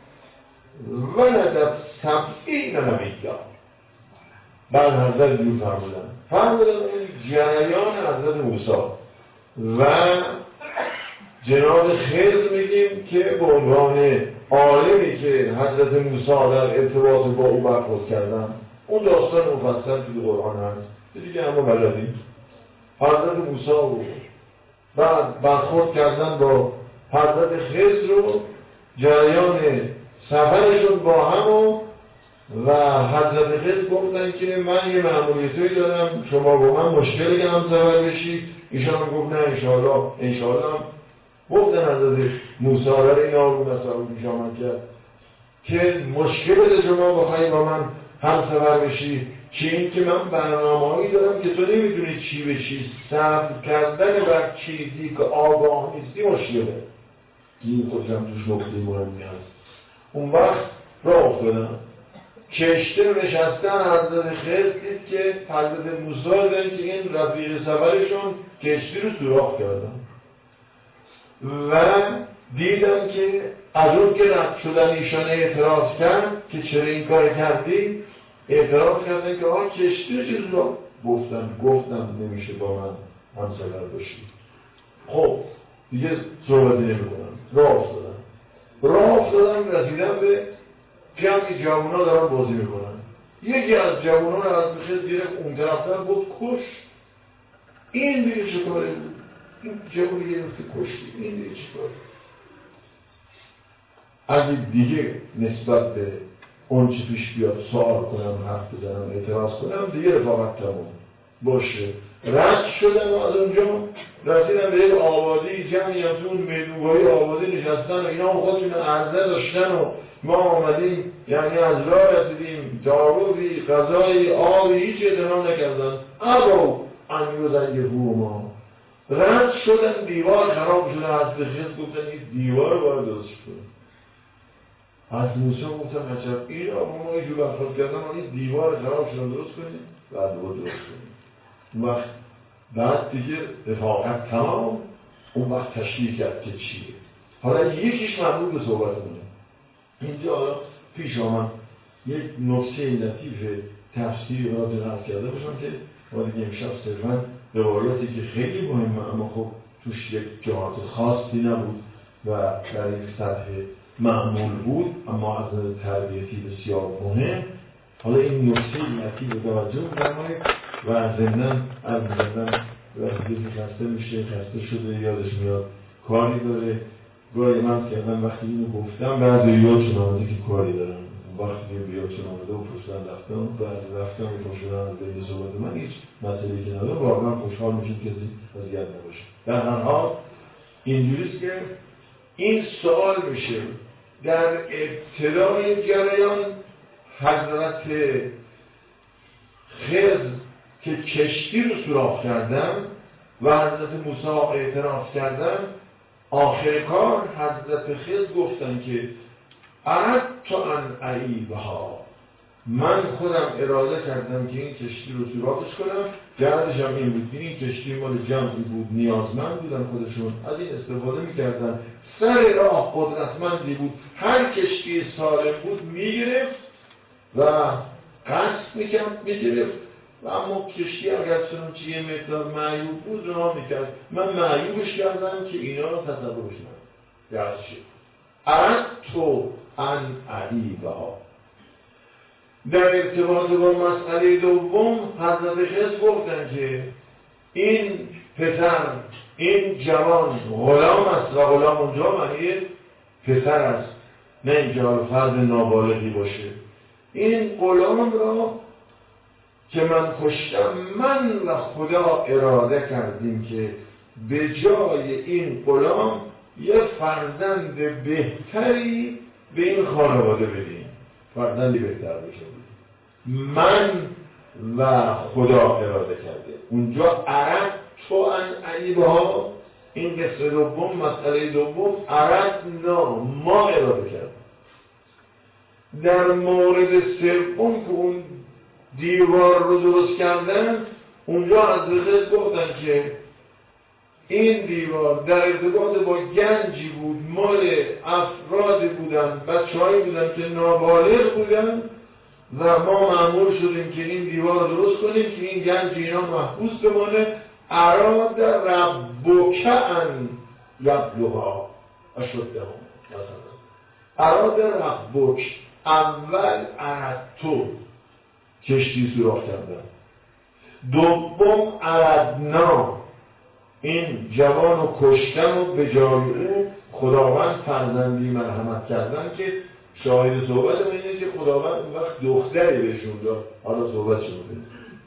ولدت سبعین نبیا. بعد حضرت جور فرمودن فرمودن این جریان حضرت موسی و جناب خضر میگیم که به عنوان عالمی که حضرت موسی در ارتباط با او برخورد کردن، اون داستان مفصل توی قرآن هست دیگه، اما بلدیم حضرت موسی بود بعد برخورد کردن با حضرت خضر رو، جریان سفرشون با هم و و حضرت خضر گفتن که من یه مأموریتی دارم، شما با من مشکلی که هم سفر بشید. ایشان هم گفت نه انشاءالله انشاءالله هم گفتن حضرت موسی را این آرون مسئول پیش آمد کرد که مشکل شما بخواهی با من هم سفر بشید که این که من برنامه‌هایی دارم که تو نمیدونی چی بشی، صبر کردن بر چیزی که آگاه نیستی مشکله. این خودشم توش نکته مهمی هست. اون وقت راه افتادن کشتی رو نشستن، حضرت خضر دید که حضرت موسی دارن که این رفیق سفرشون کشتی رو سوراخ کردن و دیدن که از اون که رد شدن ایشان اعتراض کرد که چرا این کار کردی، اعتراض کردن که آن کشتی رو چیز رو گفتن گفتن نمیشه با من هم سفر باشی. خب دیگه صحبتی نمی کنم. راه افتادن راه افتادن رسیدن به جمعی جوونا دارن بازی میکنن. یکی از جوونا رو از بخیر گرفت اون طرفتر بود کش. این دیگه چه کاره بود؟ این جوونی گرفتی کشتی. این دیگه چه کاره؟ اگه دیگه نسبت به اون چی پیش بیاد سوال کنم، حرف بزنم، اعتراض کنم، دیگه رفاقت تمام باشه. رد شدن و از اونجا رسیدن به یک آبادی، جمعی هم تو اون میدونگاهی آبادی نشستن و اینا خودشون عرضه داشتن و ما آمدیم یعنی از راه رسیدیم، داروی، غذایی، آبی، هیچ اعتنام نکردن. ابا انیوزن یه ما رد شدن، دیوار خراب شده، از بخیص گفتن این دیوار باید درست شد. از موسی گفتن عجب این آقا ما ایشو برخورد کردن ما این دیوار خراب شدن درست کنیم، بعد باید درست کنیم. اون وقت بعد دیگه رفاقت تمام. اون وقت تشریح کرد که چیه. حالا یکیش مربوط به صحبت کنه. اینجا حالا پیش آمد یک نکته لطیف تفسیری را نقل کرده باشم که ما دیگه امشب صرفا روایتی که خیلی مهمه اما خب توش یک جهات خاصی نبود و در یک سطح معمول بود اما از تربیتی بسیار مهم. حالا این نکته لطیف رو توجه بفرمایید و ضمناً از ضمناً وقتی که خسته میشه، خسته شده، یادش میاد کاری داره. گاهی من که من وقتی اینو گفتم بعد یادشون آمده که کاری دارم. وقتی که یادشون آمده و پشتن رفتم بعد رفتم و پشتن از بین صحبت من هیچ مسئله که ندارم، واقعا خوشحال میشیم کسی وضعیت نباشه. در هر حال اینجوریست که این سوال میشه در ابتدای جریان حضرت خضر که کشتی رو سوراخ کردن و حضرت موسی اعتراض کردن، آخر کار حضرت خضر گفتن که اردت ان اعیبها، من خودم اراده کردم که این کشتی رو سوراخش کنم. جهتش هم این بود این کشتی مال جمعی بود، نیازمند بودن، خودشون از این استفاده میکردن، سر راه قدرتمندی بود، هر کشتی سالم بود میگرفت و قصد میکرد میگرفت و اما کشتی اگر چنانچه یه مقدار معیوب بود راه میکرد. من معیوبش کردم که اینا رو تصورش نم درست شد. اردت ان اعیبها. در ارتباط با مسئله دوم حضرت خضر گفتن که این پسر، این جوان غلام است و غلام اونجا معنی پسر است، نه اینکه حالا فرد نابالغی باشه. این غلام را که من کشتم، من و خدا اراده کردیم که به جای این غلام یه فرزند بهتری به این خانواده بدیم، فرزندی بهتر بشه. من و خدا اراده کرده. اونجا عرب تو ان عیبها، این قصه دوم، مسئله دوم، عرب نا ما اراده کرده. در مورد سوم که اون دیوار رو درست کردن، اونجا از رزق گفتن که این دیوار در ارتباط با گنجی بود، مال افرادی بودن، بچه‌هایی بودن که نابالغ بودن و ما مأمور شدیم که این دیوار رو درست کنیم که این گنج اینا محفوظ بمانه. اراد ربک ان یبلغا اشدهما، اراد ربک، اول اردتو کشتی سوراخ کردن، دوم اردنا این جوان رو کشتن و به جای او خداوند فرزندی مرحمت کردن که شاهد صحبت من اینه که خداوند اون وقت دختری بهشون داد. حالا صحبت شده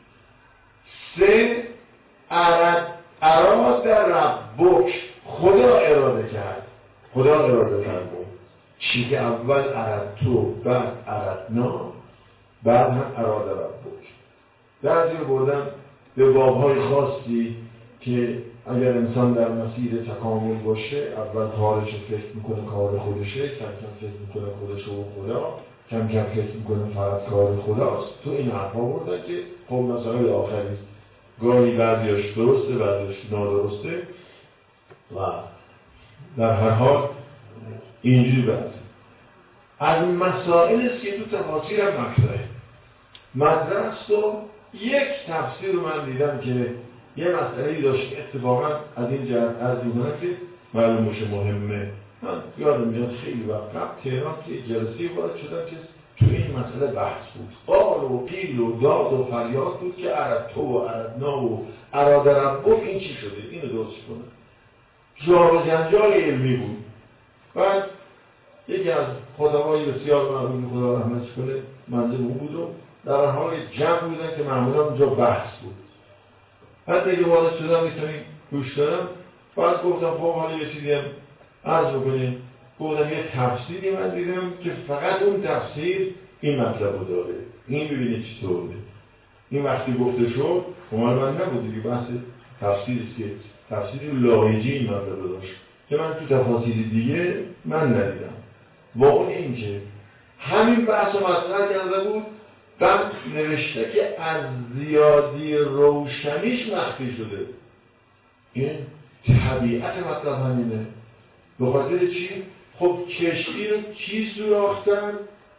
سه اراد اراد ربک، خدا اراده کرد، خدا اراده کرد چی که اول اردتو بعد اردنا بعد هم اراد ربک. در زیر بردن به بابهای خاصی که اگر انسان در مسیر تکامل باشه اول کارش فکر میکنه کار خودشه، کم کم فکر میکنه خودش و خدا، کم کم فکر میکنه فقط کار خداست. تو این حرفا بردن که خب مسائل آخری گاهی بعضیاش درسته بعضیاش نادرسته و در هر حال اینجوری بعد از مسائل است که تو تفاسیر هم مطرحه مطرح است و یک تفسیر رو من دیدم که یه مسئله‌ای داشت که اتفاقا از این جهت عرض می‌کنم که معلوم باشه مهمه. من یادم میاد خیلی وقت قبل تهران که جلسه‌ای وارد شدم که تو این مسئله بحث بود، قال و قیل و داد و فریاد بود که اردتو و اردنا و اراد ربک این چی شده، اینو درست کنه. جار و جنجال علمی بود. بعد یکی از خداوای بسیار مرحوم خدا رحمتش کنه منزل اون بود و در حال جمع بودن که معمولا اونجا بحث بود. حتی اگه وارد شدم میتونیم گوش دارم. بعد گفتم خب حالا یه چیزی هم عرض بکنیم. گفتم یه تفسیری من دیدم که فقط اون تفسیر این مطلب رو داره. این ببینید چطوره. این وقتی گفته شد مال من نبود دیگه، بحث تفسیریست که تفسیر لایجی این مطلب رو داشت که من تو تفاسیر دیگه من ندیدم. واقعا این که همین بحث رو مطرح کرده بود، بعد نوشته که از زیادی روشنیش مخفی شده. این طبیعت مطلب همینه. به خاطر چی؟ خب کشتی رو کی سوراختن؟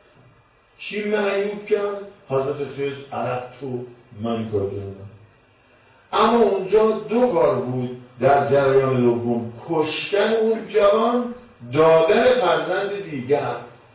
کی معیوب کرد؟ حضرت خضر اردتو من کار کردم. اما اونجا دو کار بود در جریان دوم، کشتن اون جوان، دادن فرزند دیگر.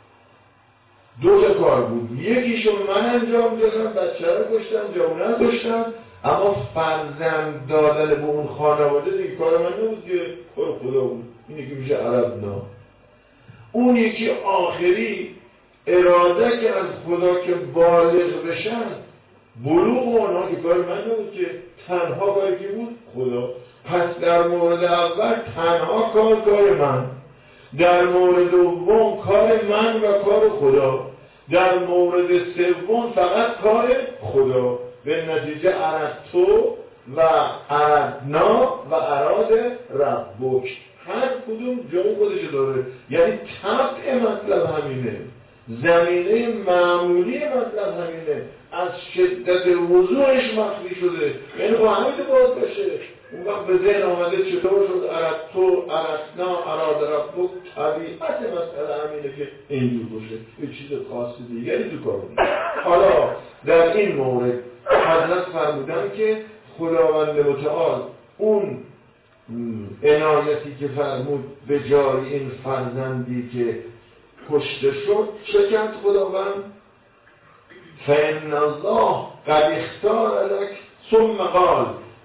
دو تا کار بود، یکیشو من انجام دادم، بچه رو کشتم، جوانه کشتم، اما فرزند دادن به اون خانواده دیگه کار من نبود که کار خدا بود. این یکی میشه عربنا. اون یکی آخری اراده که از خدا که بالغ بشن، بلوغ اونها که کار من نبود که تنها کاری که بود خدا. پس در مورد اول تنها کار کار من، در مورد دوم کار من و کار خدا، در مورد سوم فقط کار خدا. به نتیجه اردتو و اردنا و اراد ربک هر کدوم جای خودش داره. یعنی طبع مطلب همینه، زمینه معمولی مطلب همینه، از شدت وضوحش مخفی شده. یعنی با همین باید باشه. اون وقت به ذهن آمده چطور شد اردتو اردنا اراد ربک، طبیعت مسئله همینه که اینجور باشه، یه چیز خاص دیگری تو کار نیست. حالا در این مورد حضرت فرمودن که خداوند متعال اون عنایتی که فرمود به جای این فرزندی که کشته شد چه کرد خداوند؟ فإن الله قد اختار لك ثم قال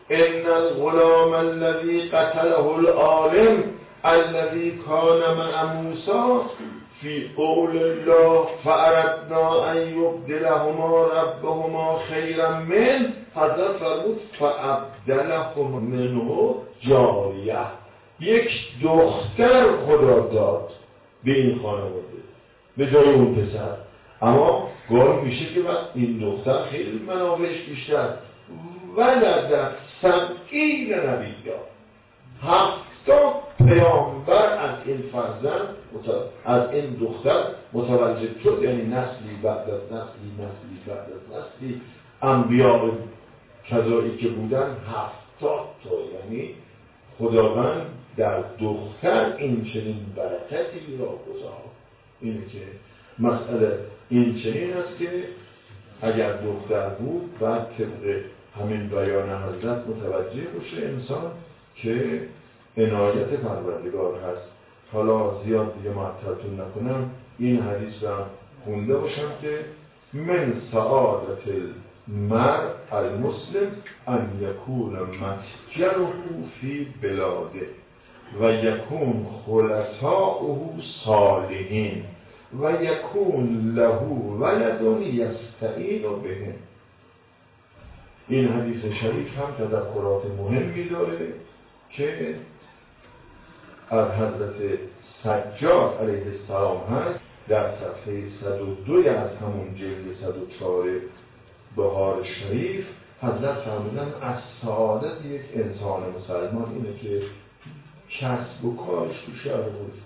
ان الغلام الذي قتله العالم الذي كان مع موسی فی قول الله فاردنا ان یبدلهما ربهما خیرا من، حضرت فرمود فابدلهما منه جاریه، یک دختر خدا داد به این خانواده به جای اون پسر. اما گاهی میشه که وقت این دختر خیلی منافعش بیشتر ولدت سبعین نبی، هفتاد پیامبر از این فرزند از این دختر متولد شد، یعنی نسلی بعد از نسلی نسلی بعد از نسلی انبیاء کذایی که بودن هفتاد تا، یعنی خداوند در دختر این چنین برکتی را گذاشت. اینه که مسئله این چنین است که اگر دختر بود بعد طبق همین بیان حضرت متوجه باشه انسان که عنایت پروردگار هست. حالا زیاد دیگه معطلتون نکنم، این حدیث را خونده باشم که من سعادت المرء المسلم ان یکون متجره فی بلاده و یکون خلطاؤه صالحین و یکون له ولد یستعین بهم. این حدیث شریف هم تدخلات مهمی داره که از حضرت سجاد علیه السلام هست در صفحه صد و دو از همون جلد صد و چهار بهار شریف. حضرت فرمودن از سعادت یک انسان مسلمان اینه که کسب و کارش تو شهر خودش،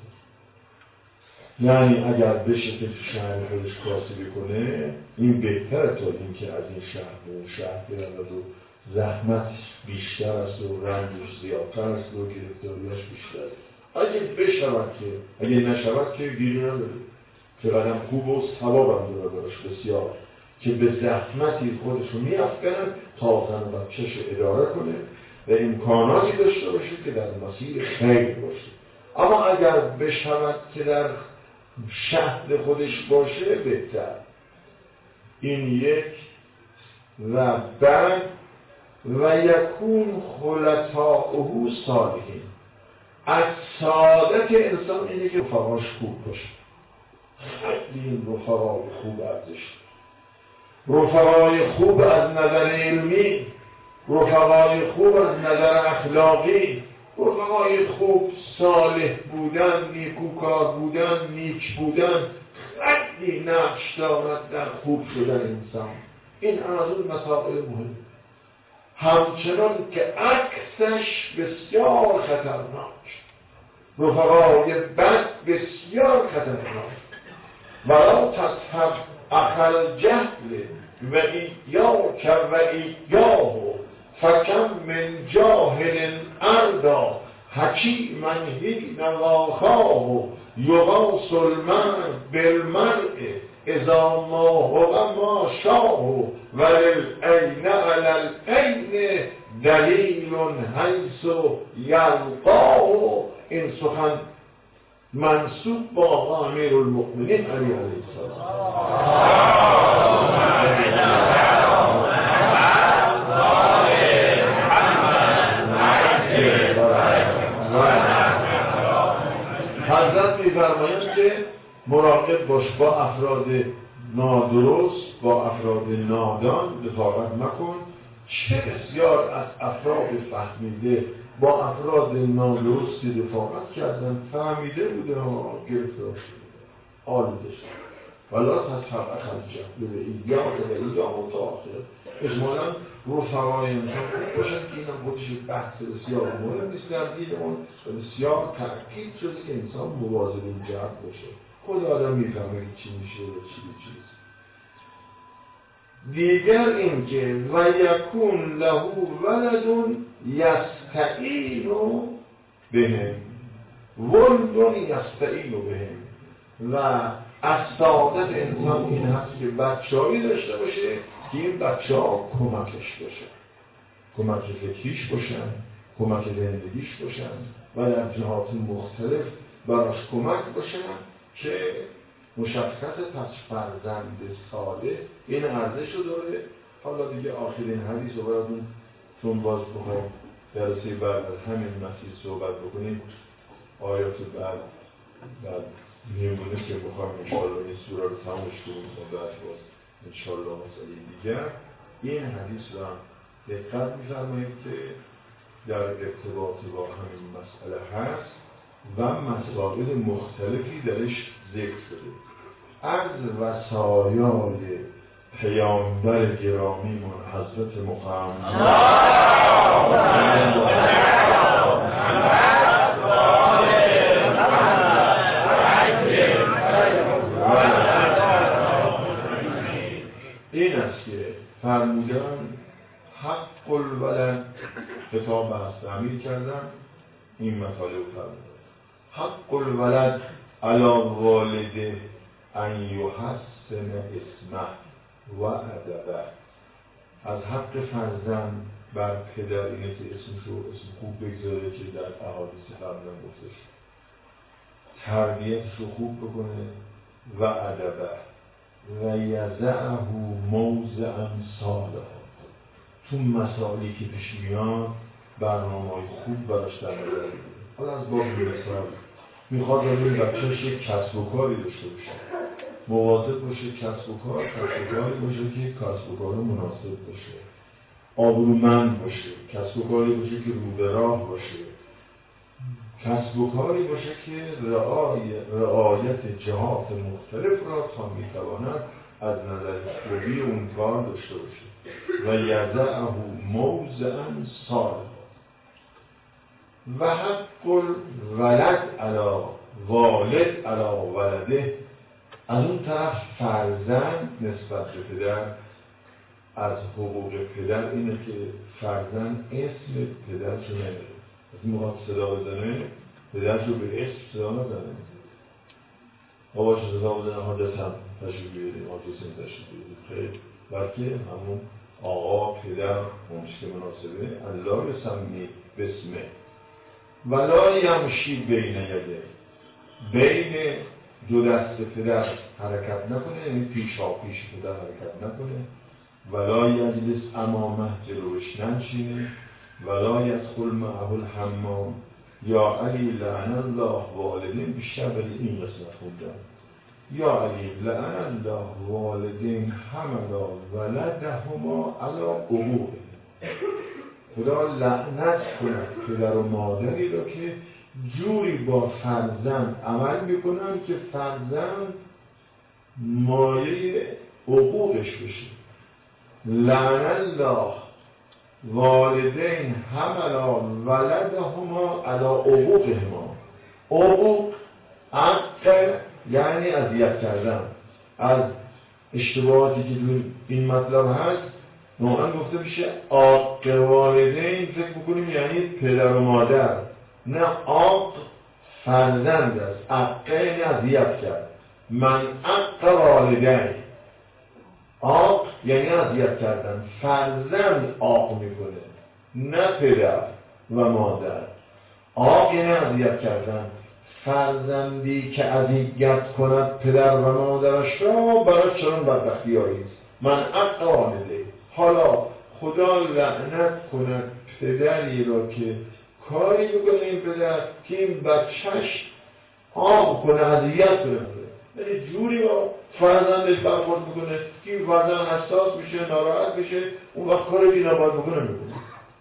یعنی اگر بشه که تو شهر خودش کاسبی کنه این بهتره تا این که از این شهر به اون شهر برود و زحمت بیشتر است و رنجش زیادتر است و گرفتاریاش بیشتر. اگه بشود که اگه نشود که گیری نداره، که قدم خوب و ثواب هم داره دارش بسیار، که به زحمتی خودشو میافکنن تا زن و بچه‌ش اداره کنه و امکاناتی داشته باشه که در مسیر خیر باشه. اما اگر بشود که در شهر خودش باشه بهتر. این یک. و بعد و یکون خلطاؤه صالحین، از سعادت انسان اینه که رفقاش خوب باشه. خیلی این رفقای خوب ارزش، رفقای خوب از نظر علمی، رفقای خوب از نظر اخلاقی، رفقای خوب صالح بودن، نیکوکار بودن، نیک بودن خیلی نقش دارد در خوب شدن انسان. این از اون مسائل مهم، همچنان که عکسش بسیار خطرناک، رفقای بد بسیار خطرناک. ولا تصحب اخل جهل و ایاک و ایاه فکم من جاهل اردا حکیما حین واخاه یغاث المرء بالمرء اذا ما هو ما شاه وللعین علی العین دلیل حیث یلقاه. این سخن منسوب با آقا امیر المؤمنین علی علیه السلام. حضرت می‌فرمایند که مراقب باش با افراد نادرست، با افراد نادان رفاقت مکن. چه بسیار از افراد فهمیده با افراد نادرستی رفاقت کردن، فهمیده بوده ها گرفتار شده آلوده شده. ولا تصحب اخل جهل به ایاک و ایاه و تا آخر. اجمالا رفقای انسان خوب باشن که این هم خودش بحث بسیار مهم نیست در دینمون و بسیار تأکید شده که انسان مواظب این جهت باشه. خود آدم میفهمه چی میشه و چی به چیز. دیگر این که و یکون له ولد یستعین بهم ولد یستعین بهم. و از سعادت انسان این هست که بچه‌هایی داشته باشه که این بچه‌ها کمکش باشه، کمک فکریش باشن، کمک زندگیش باشن و در جهات مختلف براش کمک باشن که مشخص پس فرزند صالح این ارزش رو داره. حالا دیگه آخرین حدیث رو براتون چون باز بخوایم درسه بعد از همین مسیح صحبت بکنیم، آیات بعد بعد میمونه که بخوایم انشاءالله این سوره رو تمامش کنیم و بعد باز انشاءالله مسئله دیگر. این حدیث رو هم دقت می‌فرمایید که در ارتباط با همین مسئله هست و مسائل مختلفی درش ذکر شده. از وصایای پیامبر گرامیمون حضرت محمد این است که فرمودن حق الولد، کتاب بحث تعمیر کردن این مطالب فرمودن حق الولد علی والده ان یحسن اسمه و ادبه. از حق فرزند بر پدر اینه که اسمش رو اسم خوب بگذاره که در احادیث قبلا گفته شد، تربیتش رو خوب بکنه و ادبه و یضعه موضعا صالحا. تو مسائلی که پیش میاد برنامه‌های خوب براش در نظر بگیره. حالا از باب مثال میخواد این بچه‌ش یک کسب و کاری داشته باشه، مواظب باشه کسب و کار کسب و کاری باشه که کسب و کار مناسب باشه، آبرومند باشه، کسب و کاری باشه که رو به راه باشه، کسب و کاری باشه که رعایت رعایت جهات مختلف را تا میتواند از نظر خوبی اون کار داشته باشه. و یضعه موضعا صالحا و حق الولد علی والد علی ولده. از اون طرف فرزند نسبت به پدر، از حقوق پدر اینه که فرزند اسم پدرش رو نمیره. از این موقع صدا بزنه پدرش رو به اسم صدا نزنه. باباش صدا بزنه ها دستم تشریف بیاریم ها جسم تشریف بیاریم خیلی، بلکه همون آقا پدر اونش که مناسبه الله یسمی بسمه ولا یمشی بین یده، بین دو دست پدر حرکت نکنه، یعنی پیشا پیش پدر حرکت نکنه. ولا یجلس امامه، جلوش ننشینه. ولا یدخل معه الحمام یا علی لعن الله والدین. بیشتر ولی این قسمت خوندم یا علی لعن الله والدین حملا ولدهما علی عقوقه. خدا لعنت کند پدر و مادری را که جوری با فرزند عمل میکنن که فرزند مایه عقوقش بشه. لعن الله والدین حملا ولدهما علی عقوقهما. عقوق عق یعنی اذیت کردن. از اشتباهاتی که تو این مطلب هست نوعا گفته میشه عاق والدین، فکر بکنیم یعنی پدر و مادر، نه عاق فرزند است. عقه یعنی اذیت کرد. من عق والدین، عاق یعنی اذیت کردن. فرزند عاق میکنه نه پدر و مادر. عاق یعنی اذیت کردن. فرزندی که اذیت کند پدر و مادرش را برای چنان بدبختی آیید. من عق والدین. حالا خدا لعنت کند پدری را که کاری بکنه این پدر که این بچهش عاق کنه، اذیت کنه، یعنی جوری با فرزندش برخورد بکنه که فرزند حساس میشه، ناراحت میشه، اون وقت کاری که نباید بکنه میکنه.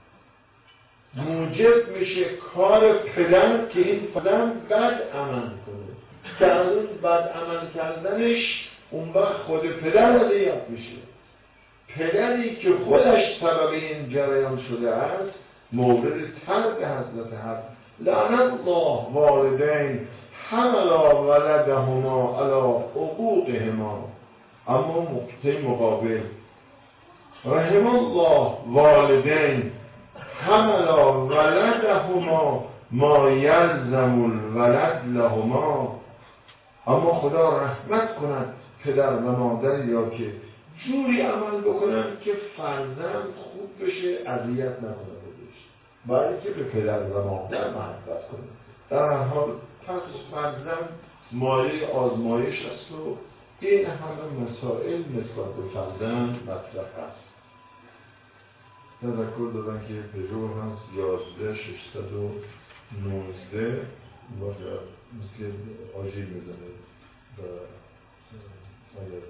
موجب میشه کار پدر که این فرزند بد عمل کنه، که از اون بد عمل کردنش اون وقت خود پدر اذیت میشه. پدری که خودش سبب این جریان شده است مورد طرد حضرت هست. لعن الله والدین حملا ولدهما علی عقوقهما. اما نقطه مقابل رحم الله والدین حملا ولدهما ما یلزم الولد لهما. اما خدا رحمت کند پدر و مادری یا که جوری عمل بکنن که فرزند خوب بشه، اذیت نکنه بشه، برای که به پدر و مادر محبت کنه. در هر حال پس فرزند مایه آزمایش است و این همه مسائل نسبت به فرزند مطرح است. تذکر دادن که پژو هست یازده ششصد و نوزده باشه مثل آژیر میزنه و اگر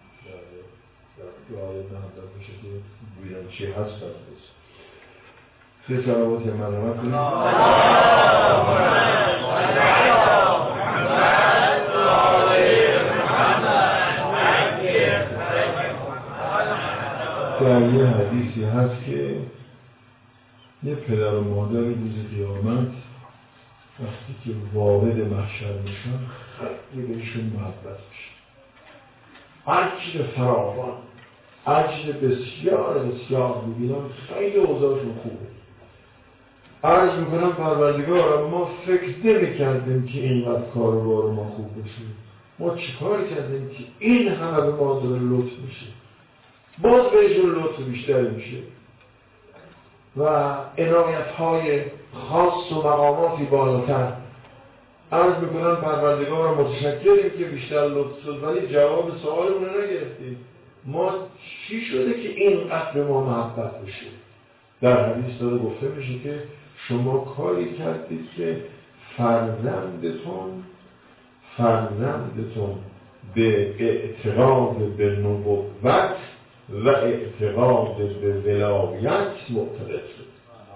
در رعایت نهمدن باشه که بویدن چی هست فرموز سه صلوات مرحمت کنیم در یه حدیثی هست که یه پدر و مادر روز قیامت وقتی که وارد محشر میشن خیلی بهشون محبت میشه عجل فراوان عجل بسیار بسیار میبینم خیلی اوضاعشون خوبه عرض میکنم پروردگار ما فکر نمی کردیم که اینقدر کاربار ما خوب بشه ما چیکار کردیم که این همه به ما داره لطف میشه باز بهشون لطف بیشتر میشه و عنایت های خاص و مقاماتی بالاتر عرض میکنم پروردگار متشکریم که بیشتر لطف شد ولی جواب سوالمون رو نگرفتیم ما چی شده که اینقدر به ما محبت بشه در حدیث داره گفته میشه که شما کاری کردید که فرزندتون فرزندتون به اعتقاد به نبوت و اعتقاد به ولایت معتقد شد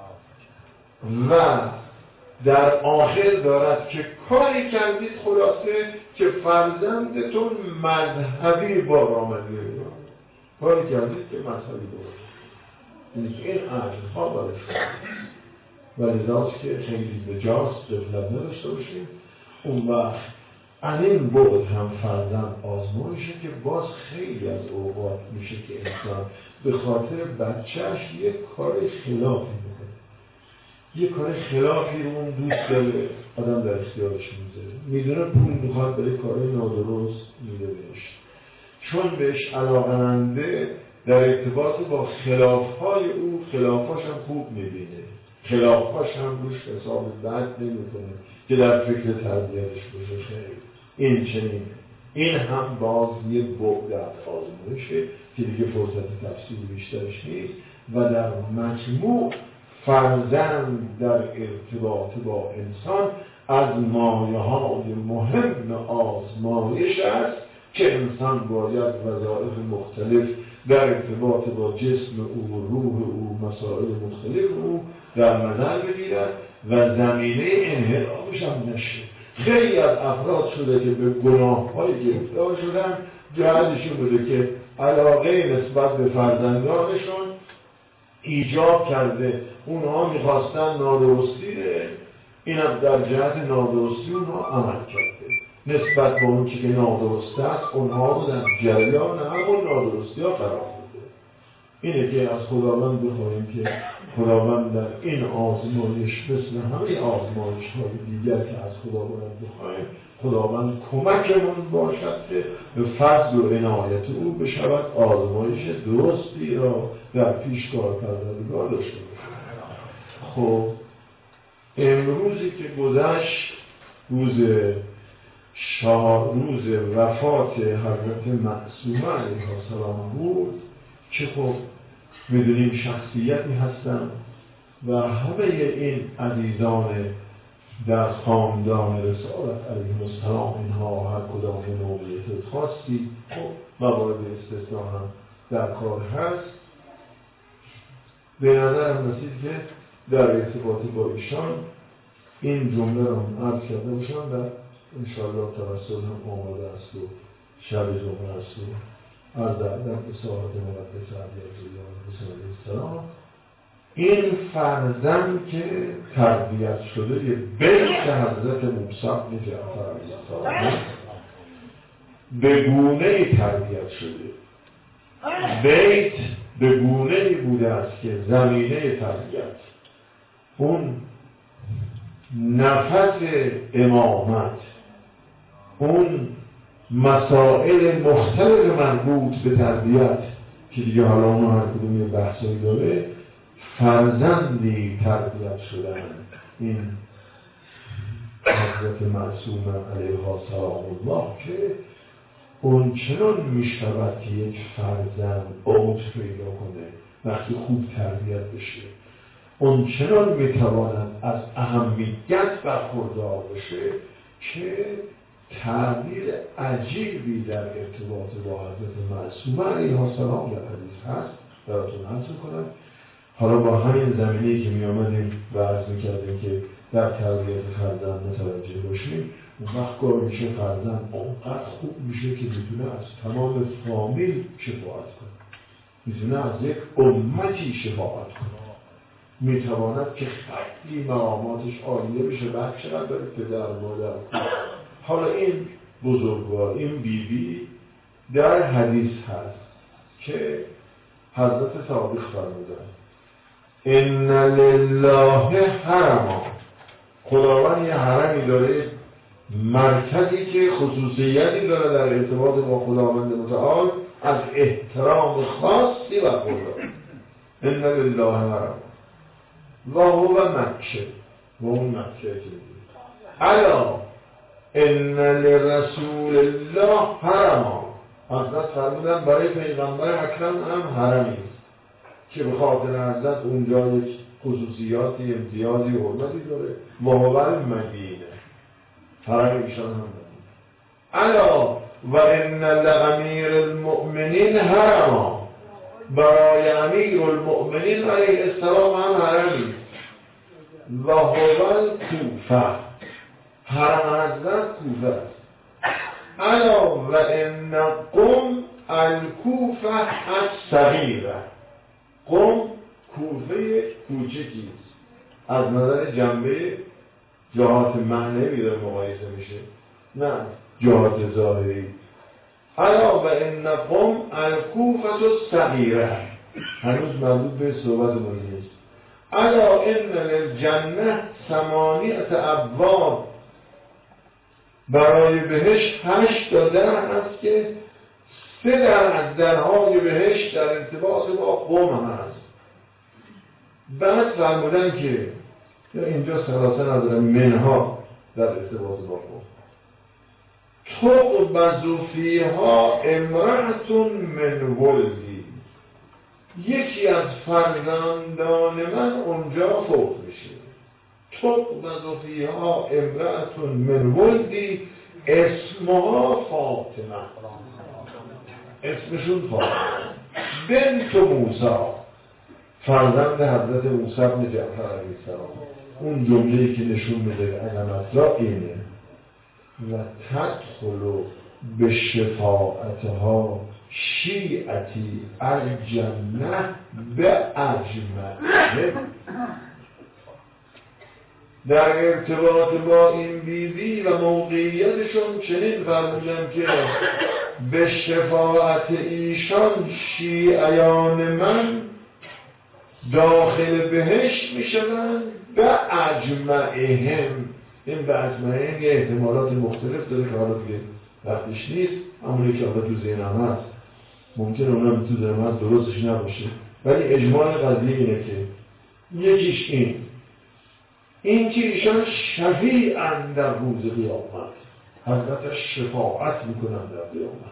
و در آخر دارد که کاری کردید خلاصه که فرزندتون مذهبی بارآمدی کاری کردید که مذهبی بارآمدی این عجلها برای شما و لذاست که خیلی بجاست غفلت نداشته باشیم اون وقت از این بعد هم فرزند آزمایشه که باز خیلی از اوقات میشه که انسان به خاطر بچهش یک کار خلافی میکنه یک کار خلافی رو اون دوست داره آدم در اختیارش میذاره میدونه پول میخواد برای کارهای نادرست میده بهش چون بهش علاقه‌منده در ارتباط با خلافهای او خلافاش هم خوب میبینه خلافاش هم روش حساب بد نمیکنه که در فکر تربیتش باشه خیلی این چنینه این هم باز یه بعد از آزمایشه که دیگه فرصت تفسیر بیشترش نیست و در مجموع فرزند در ارتباط با انسان از مایه‌های مهم آزمایش است که انسان باید وظایف مختلف در ارتباط با جسم او و روح او مسائل مختلف او در نظر بگیرد و زمینه انحرافش هم نشه خیلی از افراد شده که به گناه های گرفتار شدن جهتشون بوده که علاقه نسبت به فرزندانشون ایجاب کرده اونها میخواستن نادرستی ده اینم در جهت نادرستی اونها عمل کرده نسبت به اون که نادرست است اونها رو در جریان همون نادرستی ها قرار بده اینه که از خداوند بخواهیم که خداوند در این آزمایش مثل همه آزمایش های دیگر که از خداوند بخواهیم خداوند کمکمون باشد که به فضل و عنایت او بشود آزمایش درستی را در پیش کار پروردگار داشته باشیم. خب امروزی که گذشت روز شاه روز وفات حضرت معصومه علیه السلام بود که خب میدونیم شخصیتی هستن و همه این عزیزان در خاندان رسالت علیه السلام اینها هر کدام موقعیت خاصی خب موارد استثناء هم در کار هست به نظرم رسید که در ارتباط با ایشان این جمله رو عرض کرده باشم و انشاءالله توسل هم آماده است و شب جمعه است و عرض ادب به ساعت مقدس علیه السلام این فرزند که تربیت شده یه بیت حضرت موسی بن جعفر علیه السلام به گونه‌ای تربیت شده بیت به گونه‌ای بوده است که زمینه تربیت اون نفس امامت اون مسائل مختلف مربوط به تربیت که دیگه حالا اون هر کدوم یه بحثایی داره فرزندی تربیت شدن این حضرت معصومه علیها سلام الله که اون چنان می شود که یک فرزند اوج پیدا کنه وقتی خوب تربیت بشه اون چنان میتواند از اهمیت برخوردار بشه که تعبیر عجیبی در ارتباط با حضرت معصومه علیه السلام در حدیث هست براتون عرض میکنم. حالا با همین زمینه‌ای که می آمدیم و عرض میکردیم که در تربیت فرزند متوجه باشیم، اون وقت کار میشه فرزند اونقدر خوب میشه که میتونه از تمام فامیل شفاعت کنه، میتونه از یک امتی شفاعت کنه، میتواند که خیلی مقاماتش عالیه بشه. بعد چقدر داره پدر مادر. حالا این بزرگوار، این بیبی بی در حدیث هست که حضرت صادق فرمودن ان لله حرما، خداوند یه حرمی داره، مرکزی که خصوصیتی داره در ارتباط با خداوند متعال، از احترام خاصی و خدا. ان لله حرما و هو مکه، و اون مکه که الا ان لرسول الله حرما، حضرت فرمودن برای پیغمبر اکرم هم حرمی است که به خاطر حضرت اونجا یک خصوصیاتی امتیازی و حرمتی داره. و هو المدینه، حرم ایشان هم داره. الا و ان لامیر المؤمنین حرما، برای امیر المؤمنین علیه السلام هم حرمی. و هو الکوفه، حرم حضرت کوفه است. الا و ان قم الکوفه الصغیره، قم کوفه کوچکی است، از نظر جنبه جهات معنوی داره مقایسه میشه، نه جهات ظاهری. الا و ان قم الکوفه الصغیره، هنوز مربوط به صحبت نیست. الا ان للجنه ثمانیه ابواب، برای بهشت هشت تا در هست که سه در از درهای بهشت در ارتباط با قوم هست. بعد فرمودن که اینجا سلاسه ندارم منها در ارتباط با قوم، تقبض فیها امرأة من ولدی، یکی از فرزندان من اونجا فوت میشه. تقبض فیها امرأة من ولدی اسمها فاطمه، اسمشون فاطمه بنت موسی، فرزند حضرت موسی بن جعفر علیه السلام. اون جمله‌ای که نشون میده علامت را اینه و تدخل به شفاعتها شیعتی الجنه به اجمعه. در ارتباط با این بیبی و موقعیتشون چنین فرمودن که به شفاعت ایشان شیعیان من داخل بهشت می شوند به اجمعهم. این به اجمعهم یه احتمالات مختلف داره که حالا دیگه وقتش نیست، همونی که حالا تو ذهنم هست ممکنه اونم تو ذهنم هست درستش نباشه، ولی اجمال قضیه اینه که یکیش این این که ایشان شفیعن در روز قیامت، حضرت شفاعت میکنن در قیامت.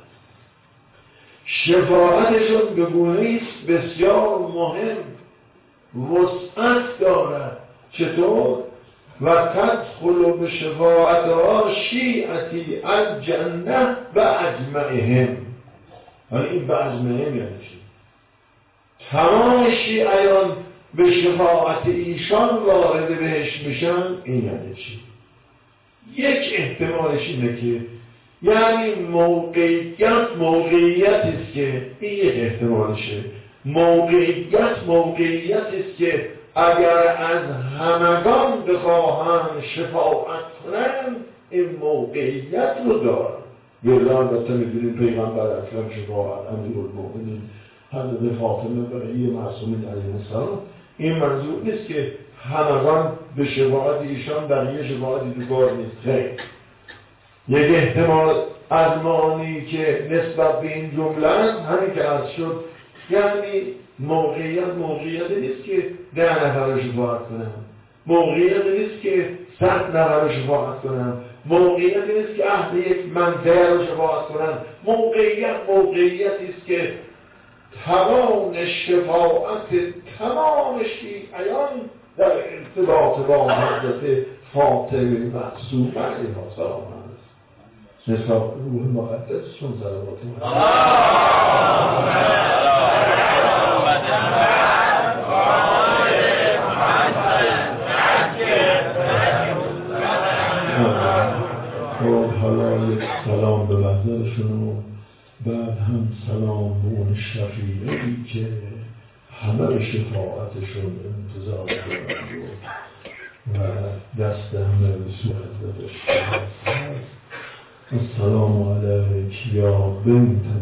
شفاعتشون به گونه‌ایست بسیار مهم، وسعت دارد. چطور؟ و تدخل به شفاعتها شیعتی الجنه و اجمعهم. ولی این به اجمعهم یعنی چی؟ تمام شیعیان به شفاعت ایشان وارد بهش میشن. این یعنی چی؟ یک احتمالش اینه که یعنی موقعیت موقعیتی است که این یک احتمالشه، موقعیت موقعیتی است که اگر از همگان بخواهند شفاعت کنند این موقعیت رو دارن. یه البته میدونیم پیغمبر اکرم شفاعت امیرالمؤمنین حضرت فاطمه برای معصومین علیه السلام، این منظور نیست که همگان به شفاعت ایشان در یه شفاعتی دوکار نیست. خیلی یک احتمال از معانی که نسبت به این جمله همین که عرض شد، یعنی موقعیت موقعیت نیست که ده نفر رو شفاعت کنم، موقعیت نیست که صد نفر رو شفاعت کنم، موقعیت نیست که اهل یک منطقه رو شفاعت کنم، موقعیت موقعیتی است که توان شفاعت تمام شیعیان در ارتباط با حضرت فاطمه معصومه علیها السلام است. نسبت روح مقدس چون صلوات خب حالا یک سلام به محضرشون و بعد هم سلام به اون شفیعی که همه به شفاعتشون انتظار دارند و دست همه به صورت حضرتش هست. السلام علیک یا بنت